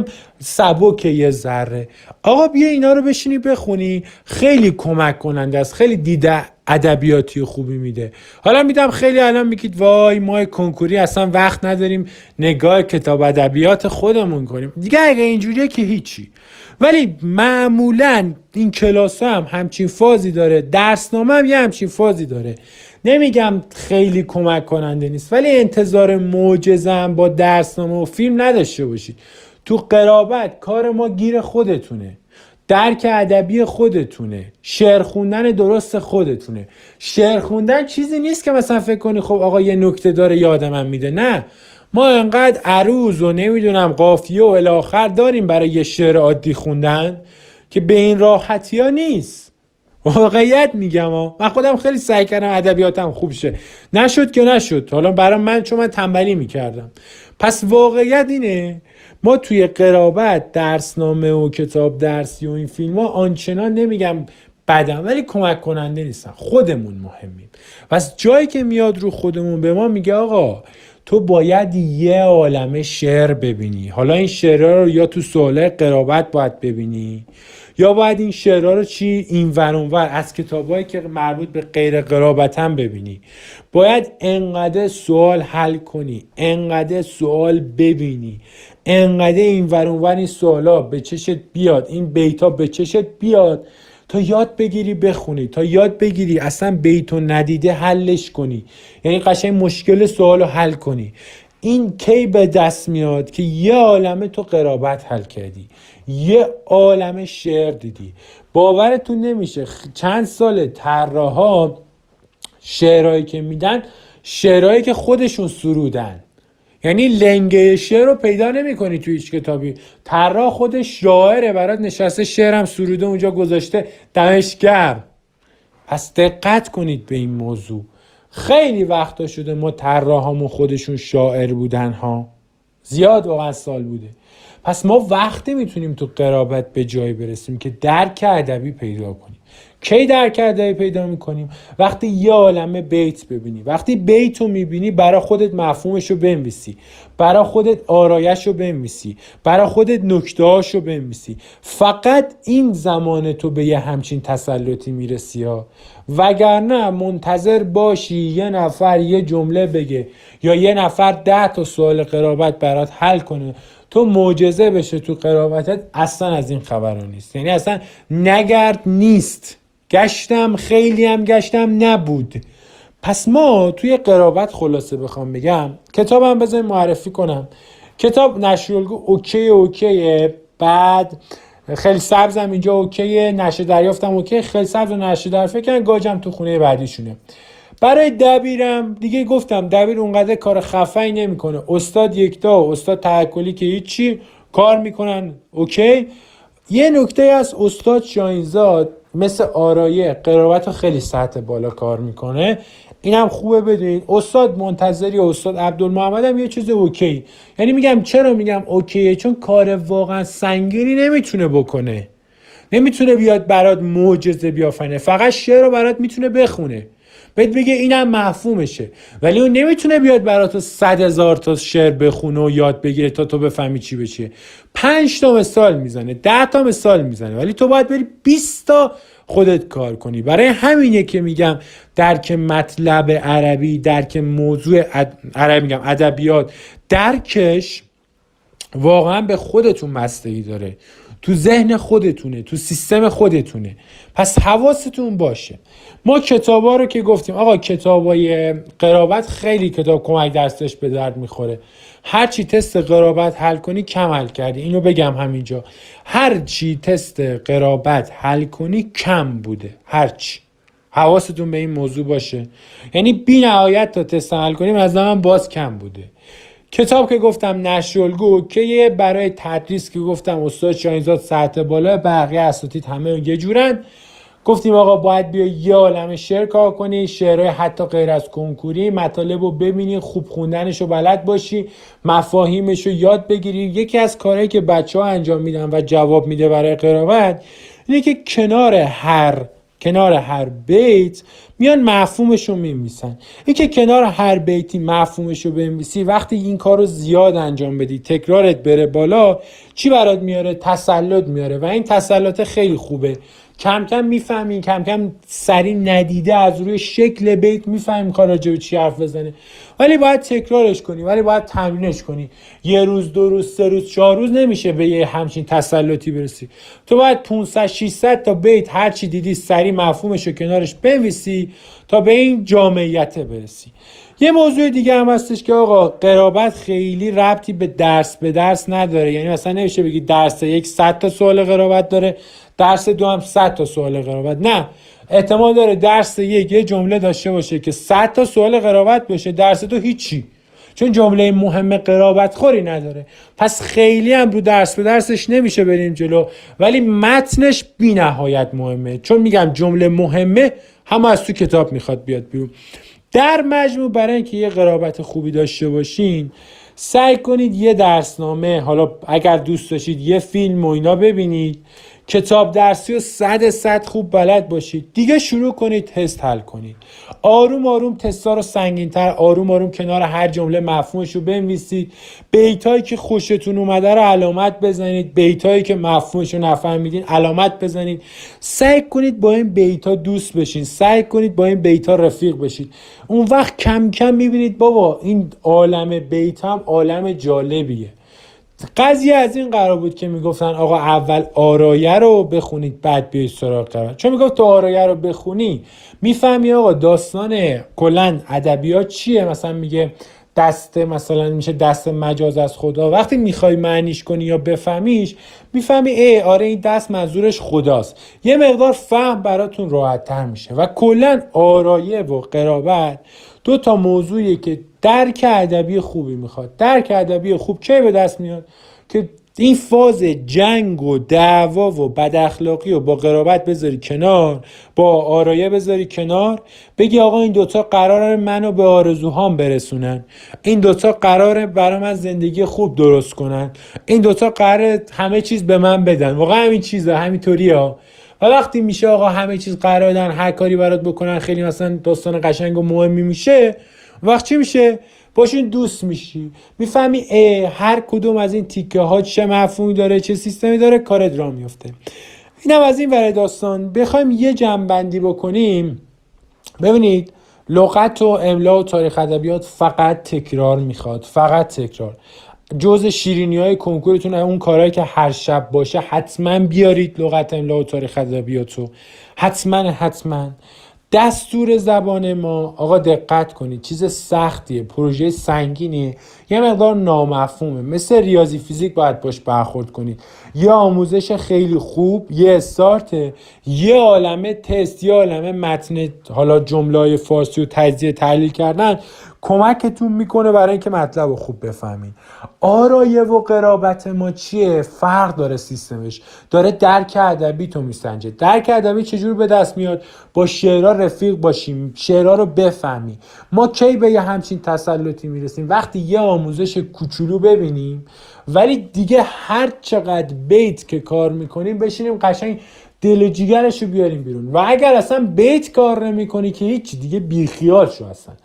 سبک یه ذره، آقا بیا اینا رو بشینی بخونی، خیلی کمک کننده است، خیلی دیده ادبیاتی خوبی میده. حالا میدم خیلی الان میگید وای ما کنکوری اصلا وقت نداریم نگاه کتاب ادبیات خودمون کنیم دیگه. اگه اینجوریه که هیچی، ولی معمولاً این کلاس هم همچین فازی داره، درسنامه هم یه همچین فازی داره. نمیگم خیلی کمک کننده نیست، ولی انتظار معجزه هم با درسنامه و فیلم نداشته باشید. تو قرابت کار ما گیر خودتونه، درک ادبی خودتونه، شعر خوندن درست خودتونه. شعر خوندن چیزی نیست که مثلا فکر کنی خب آقا یه نکته داره یادم من میده، نه، ما انقدر عروض و نمیدونم قافیه و الی آخر داریم برای یه شعر عادی خوندن که به این راحتی ها نیست. واقعیت میگم ها، من خودم خیلی سعی کردم ادبیاتم خوب شه، نشد که نشد، حالا برای من چون من تنبلی میکردم. پس واقعیت اینه ما توی قرابت درسنامه و کتاب درسی و این فیلم ها آنچنان نمیگم بدم ولی کمک کننده نیستن، خودمون مهمیم. پس جایی که میاد رو خودمون به ما میگه آقا تو باید یه عالمه شعر ببینی، حالا این شعرها رو یا تو سوال قرابت باید ببینی یا باید این شعرها رو چی این ور اون ور از کتابایی که مربوط به غیر قرابت هم ببینی. باید انقدر سوال حل کنی، انقدر سوال ببینی، انقدر این ور اون ور این سوالا به چشت بیاد، این بیتا به چشت بیاد تا یاد بگیری بخونی، تا یاد بگیری اصلا بیتو ندیده حلش کنی، یعنی قشنگ مشکل سوالو حل کنی. این کی به دست میاد که یه عالمه تو قرابت حل کردی، یه عالمه شعر دیدی. باورتون نمیشه چند سال طراحا شعرهایی که میدن شعرهایی که خودشون سرودن، یعنی لنگه شعر رو پیدا نمی کنی تو هیچ کتابی. طراح خودش شاعره، برات نشسته شعرم سروده اونجا گذاشته دمش گرم. پس دقت کنید به این موضوع. خیلی وقتا شده ما طراحامون خودشون شاعر بودن ها، زیاد واقعا سال بوده. پس ما وقتی میتونیم تو قرابت به جایی برسیم که درک ادبی پیدا کنیم. کی درک ادبی پیدا میکنیم؟ وقتی یه عالمه بیت ببینی، وقتی بیت رو میبینی برای خودت مفهومش رو بنویسی، برای خودت آرایش رو بنویسی، برای خودت نکته هاش رو بنویسی. فقط این زمان تو به یه همچین تسلطی میرسی ها، وگرنه منتظر باشی یه نفر یه جمله بگه یا یه نفر ده تا سوال قرابت برات حل کنه تو معجزه بشه تو قرابتت، اصلا از این خبرها نیست. یعنی اصلا نگرد نیست. گشتم خیلی هم گشتم نبود. پس ما توی قرابت خلاصه بخوام بگم، کتابم بذاریم معرفی کنم. کتاب نشریه‌الگو اوکی اوکیه، بعد خیلی سبزم اینجا اوکیه، نشر دریافتم اوکی، خیلی سبز و نشر در فکرن گاجم تو خونه بعدیشونه. برای دبیرم دیگه گفتم دبیر اونقدر کار خفنی نمیکنه، استاد یکتا و استاد توکلی که هیچی کار میکنن اوکی. یه نکته از استاد شاهینزاد مثل آرایه قرابت رو خیلی سطح بالا کار میکنه، اینم خوبه بدونید. استاد منتظری و استاد عبدالمحمد هم یه چیز اوکی. یعنی میگم چرا میگم اوکیه؟ چون کار واقعا سنگینی نمیتونه بکنه، نمیتونه بیاد برات معجزه بیافنه، فقط شعر رو برات میتونه بخونه بهت بگه اینم مفهومشه، ولی اون نمیتونه بیاد برات صد هزار تا شعر بخونه و یاد بگیره تا تو بفهمی چی بشه. پنج تا مثال میزنه، ده تا مثال میزنه، ولی تو باید بری بیست تا خودت کار کنی. برای همینه که میگم درک مطلب عربی، درک موضوع عربی، میگم ادبیات، درکش واقعا به خودتون بستگی داره، تو ذهن خودتونه، تو سیستم خودتونه. پس حواستون باشه. ما کتابا رو که گفتیم آقا کتابای قرابت خیلی کتاب کمک درسش به درد میخوره. هر چی تست قرابت حل کنی کم حل کردی، اینو بگم همینجا. هر چی تست قرابت حل کنی کم بوده، هر چی. حواستون به این موضوع باشه. یعنی بی نهایت تا تست حل کنیم از من باز کم بوده. کتاب که گفتم نشرالگو که یه برای تدریس که گفتم استاد شاهینزاد سطح بالا، بقیه اساتید همه یه جورن. گفتیم آقا باید بیا یه عالمه شعر کار کنی، شعرهای حتی غیر از کنکوری، مطالب رو ببینی، خوب خوندنش رو بلد باشی، مفاهیمش رو یاد بگیری. یکی از کارهایی که بچه ها انجام میدن و جواب میده برای قرائت اینه که کنار هر کنار هر بیت میان مفهومش رو میمیسن. این که کنار هر بیتی مفهومش رو بمیسی، وقتی این کار رو زیاد انجام بدی، تکرارت بره بالا، چی برات میاره؟ تسلط میاره. و این تسلط خیلی خوبه. کم کم میفهمین، کم کم سری ندیده از روی شکل بیت میفهمیم کار راجع به چی حرف بزنه. ولی باید تکرارش کنی، ولی باید تمرینش کنی. یه روز، دو روز، سه روز، چهار روز نمیشه به یه همچین تسلطی برسی. تو باید پانصد ششصد تا بیت هر چی دیدی سری مفهومش رو کنارش بنویسی تا به این جامعیت برسی. یه موضوع دیگه هم هستش که آقا قرابت خیلی ربطی به درس به درس نداره. یعنی مثلا نمیشه بگی درس یک صد تا سوال قرابت داره، درس دو هم صد تا سوال قرابت. نه، احتمال داره درس یک یه جمله داشته باشه که صد تا سوال قرابت باشه، درس دو هیچی، چون جمله مهم قرابت خوری نداره. پس خیلی هم رو درس به درسش نمیشه بریم جلو، ولی متنش بی نهایت مهمه، چون میگم جمله مهمه هم از تو کتاب میخواد بیاد بیرون. در مجموع برای اینکه یه قرابت خوبی داشته باشین سعی کنید یه درسنامه، حالا اگر دوست داشتید یه فیلم و اینا ببینید، کتاب درسی و صد صد خوب بلد باشید، دیگه شروع کنید تست حل کنید. آروم آروم تستا رو سنگین‌تر، آروم آروم کنار هر جمله مفهومش رو بنویسید. بیتایی که خوشتون اومده رو علامت بزنید، بیتایی که مفهومش رو نفهمیدین علامت بزنید. سعی کنید با این بیتا دوست بشین، سعی کنید با این بیتا رفیق بشید. اون وقت کم کم میبینید بابا این عالم بیت هم عالم جالبیه. قضیه از این قرار بود که میگفتن آقا اول آرایه رو بخونید بعد بیاید سراغ قرائت. چون میگفت تو آرایه رو بخونی میفهمی آقا داستان کلا ادبیات چیه. مثلا میگه دست، مثلا میشه دست مجاز از خدا. وقتی میخوای معنیش کنی یا بفهمیش میفهمی ای آره این دست منظورش خداست. یه مقدار فهم براتون راحت تر میشه. و کلا آرایه و قرائت دو تا موضوعیه که درک ادبی خوبی میخواد. درک ادبی خوب کی به دست میاد؟ که این فاز جنگ و دعوا و بد اخلاقی و با قرابت بذاری کنار، با آرایه بذاری کنار، بگی آقا این دوتا قراره منو به آرزوهام برسونن، این دوتا قراره برای من زندگی خوب درست کنن، این دوتا قراره همه چیز به من بدن. واقعا همین چیزه، همینطوری ها. و وقتی میشه آقا همه چیز قرار دادن، هر کاری برات بکنن، خیلی مثلا داستان قشنگ و مهمی میشه، وقت چی میشه؟ باشون دوست میشی، میفهمی هر کدوم از این تیکه ها چه مفهومی داره، چه سیستمی داره، کارت راه میفته. اینم از این ور داستان. بخوایم یه جمع‌بندی بکنیم، ببینید لغت و املا و تاریخ ادبیات فقط تکرار میخواد، فقط تکرار. جزء شیرینی‌های کنکورتون اون کارهایی که هر شب باشه حتما بیارید لغت، املا و تاریخ ادبیاتو، حتما حتما. دستور زبان ما آقا دقت کنید، چیز سختیه، پروژه سنگینیه، یه مقدار نامفهومه، مثل ریاضی فیزیک باید باش برخورد کنید. یه آموزش خیلی خوب، یه استارته، یه عالمه تست، یه عالمه متن، حالا جمله‌های فارسی و تجزیه تحلیل کردن کمکتون میکنه برای اینکه مطلب رو خوب بفهمید. آرایه و قرابت ما چیه؟ فرق داره سیستمش، داره درک ادبی تو میسنجه. درک ادبی چجور به دست میاد؟ با شعرها رفیق باشیم، شعرها رو بفهمیم. ما کی به یه همچین تسلطی میرسیم؟ وقتی یه آموزش کوچولو ببینیم ولی دیگه هر چقدر بیت که کار میکنیم بشینیم قشنگ دل و جیگرش رو بیاریم بیرون. و اگر اصلا بیت کار نمیکنی که هیچ، دیگه بیخیال شو اصلا.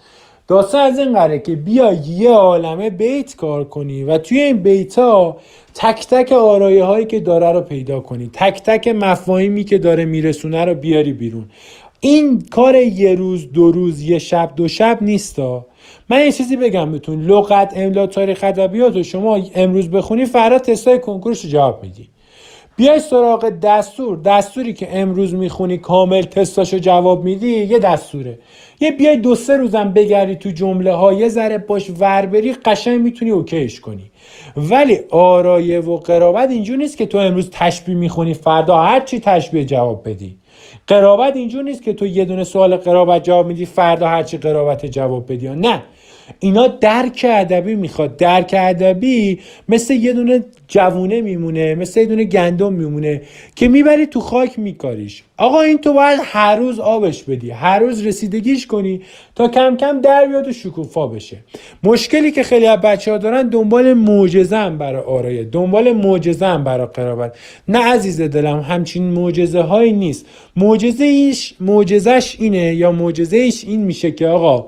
داستان از این قراره که بیا یه عالمه بیت کار کنی و توی این بیت ها تک تک آرایه هایی که داره رو پیدا کنی، تک تک مفاهیمی که داره میرسونه رو بیاری بیرون. این کار یه روز دو روز یه شب دو شب نیستا. من یه چیزی بگم بهتون، لغت، املا، تاریخ، ادبیات رو شما امروز بخونی فردا تستای کنکورش رو جواب میدی. بیای سراغ دستور، دستوری که امروز میخونی کامل تستاشو جواب میدی یه دستوره. یه بیای دو سه روزم بگری تو جمله ها یه ذره باش وربری قشنگ میتونی اوکیش کنی. ولی آرایه و قرابت اینجور نیست که تو امروز تشبیه میخونی فردا هر چی تشبیه جواب بدی. قرابت اینجور نیست که تو یه دونه سوال قرابت جواب میدی فردا هر چی قرابت جواب بدی. نه، اینا درک ادبی میخواد. درک ادبی مثل یه دونه جوونه میمونه، مثل یه دونه گندم میمونه که میبری تو خاک میکاریش. آقا این تو باید هر روز آبش بدی، هر روز رسیدگیش کنی تا کم کم در بیاد و شکوفا بشه. مشکلی که خیلی از بچه‌ها دارن دنبال معجزه‌ام برای آرایه، دنبال معجزه‌ام برای قرابت. نه عزیز دلم، همچین معجزه هایی نیست. معجزه ایش معجزش اینه یا معجزه ایش این میشه که آقا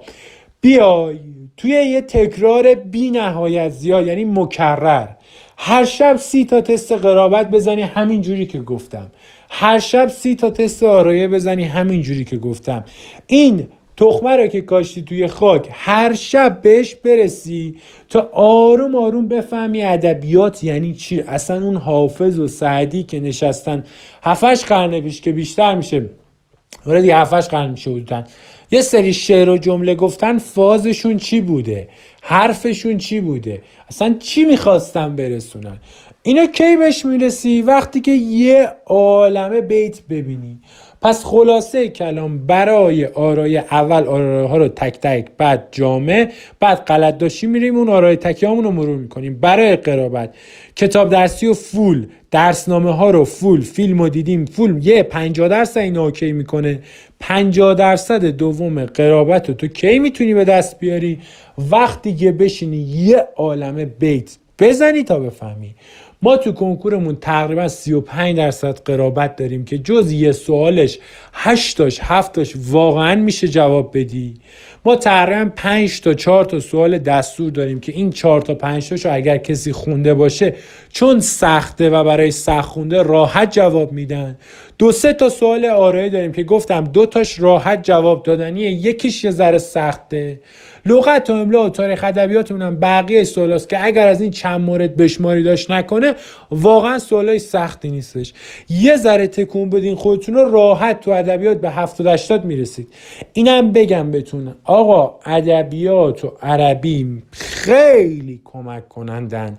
بیای توی یه تکرار بی نهایت زیاد، یعنی مکرر، هر شب سی تا تست قرابت بزنی همین جوری که گفتم، هر شب سی تا تست آرایه بزنی همین جوری که گفتم. این تخمه رو که کاشتی توی خاک هر شب بهش برسی تا آروم آروم بفهمی ادبیات یعنی چی. اصلا اون حافظ و سعدی که نشستن هفتش قرن پیش که بیشتر میشه، ولی هفتش قرن میشه بودن، یه سری شعر و جمله گفتن، فازشون چی بوده، حرفشون چی بوده، اصلا چی میخواستن برسونن. اینا کی بهش میرسی؟ وقتی که یه عالمه بیت ببینی. پس خلاصه کلام برای آرای اول آرای ها رو تک تک، بعد جامع، بعد غلط داشتی میریم اون آرای تکی هامون رو مرور میکنیم. برای قرابت کتاب درسی و فول، درسنامه ها رو فول، فیلم رو دیدیم فول، یه پنجاه درصد این اوکی میکنه. پنجاه درصد دوم قرابت رو تو کی میتونی به دست بیاری؟ وقتی که بشینی یه عالمه بیت بزنی تا بفهمی. ما تو کنکورمون تقریبا سی و پنج درصد قرابت داریم که جز یه سوالش هشت تاش هفت تاش واقعا میشه جواب بدی. ما تقریبا پنج تا چهار تا سوال دستور داریم که این چهار تا پنج تاشو اگر کسی خونده باشه چون سخته و برای سخت خونده راحت جواب میدن. دو سه تا سوال آرایه داریم که گفتم دو تاش راحت جواب دادنیه، یکیش یه ذره سخته. لغت و املا و تاریخ ادبیاتمون هم بقیه سوالاست که اگر از این چند مورد بشماری داشت نکنه واقعا سوالای سختی نیستش. یه ذره تکون بدین خودتون رو راحت تو ادبیات به هفتاد هشتاد میرسید. اینم بگم بتونه آقا ادبیات و عربی خیلی کمک کنندن،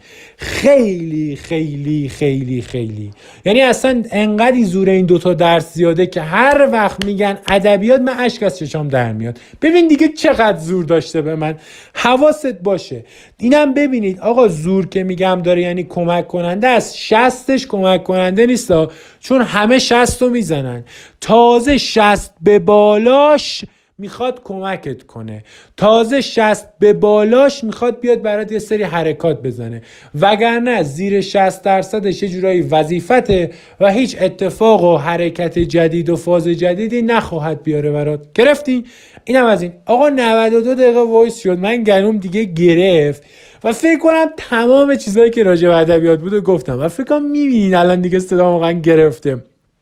خیلی خیلی خیلی خیلی، یعنی اصلا انقدی زور این دوتا درس زیاده که هر وقت میگن ادبیات من اشک از چشام در میاد. ببین دیگه چقدر زور داشته به من، حواست باشه. اینم ببینید آقا زور که میگم داره یعنی کمک کننده است، شستش کمک کننده نیست، چون همه شست رو میزنن. تازه شست به بالاش میخواد کمکت کنه، تازه شست به بالاش میخواد بیاد برات یه سری حرکات بزنه، وگرنه زیر شصت درصدش یه جورایی وظیفته و هیچ اتفاق و حرکت جدید و فاز جدیدی نخواهد بیاره برات. گرفتی؟ اینم از این. آقا نود و دو دقیقه وایس شد، من گلوم دیگه گرفت و فکر کنم تمام چیزایی که راجع به ادبیات بود گفتم و فکر کنم میبینین الان دیگه صدا واقعا گرفته.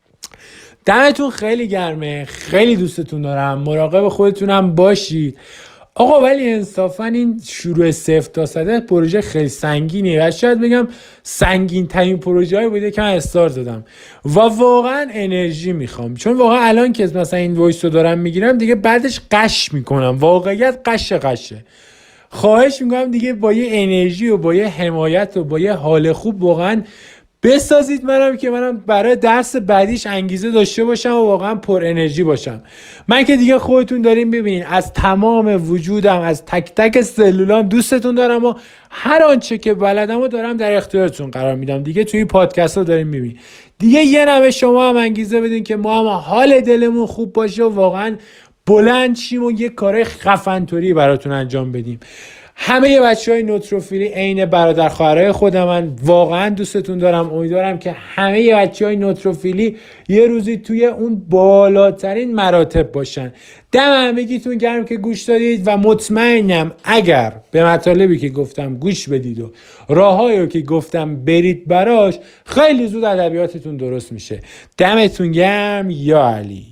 دمتون خیلی گرمه، خیلی دوستتون دارم، مراقب خودتونم باشید آقا. ولی انصافا این شروع صفر تا صد پروژه خیلی سنگینه و شاید بگم سنگین ترین پروژه های بوده که من استارت دادم و واقعا انرژی میخوام، چون واقعا الان که مثلا این وایس رو دارم میگیرم دیگه بعدش قش میکنم، واقعیت قش قشه. خواهش میکنم دیگه با یه انرژی و با یه حمایت و با یه حال خوب واقعا بسازید منم که منم برای درس بعدیش انگیزه داشته باشم و واقعا پر انرژی باشم. من که دیگه خودتون دارین ببینین از تمام وجودم، از تک تک سلولام دوستتون دارم و هر آنچه که بلدم و دارم در اختیارتون قرار میدم. دیگه توی پادکست ها دارین میبینین دیگه یه نوه شما هم انگیزه بدین که ما هم حال دلمون خوب باشه و واقعا بلند شیم و یه کار خفن‌طوری براتون انجام بدیم. همه بچه های نوتروفیلی عین برادر خواهرای خودمن. واقعا دوستتون دارم. امیدوارم که همه بچه های نوتروفیلی یه روزی توی اون بالاترین مراتب باشن. دم همگیتون گرم که گوش دادید و مطمئنم اگر به مطالبی که گفتم گوش بدید و راههایی که گفتم برید براش، خیلی زود ادبیاتتون درست میشه. دمتون گرم. یا علی.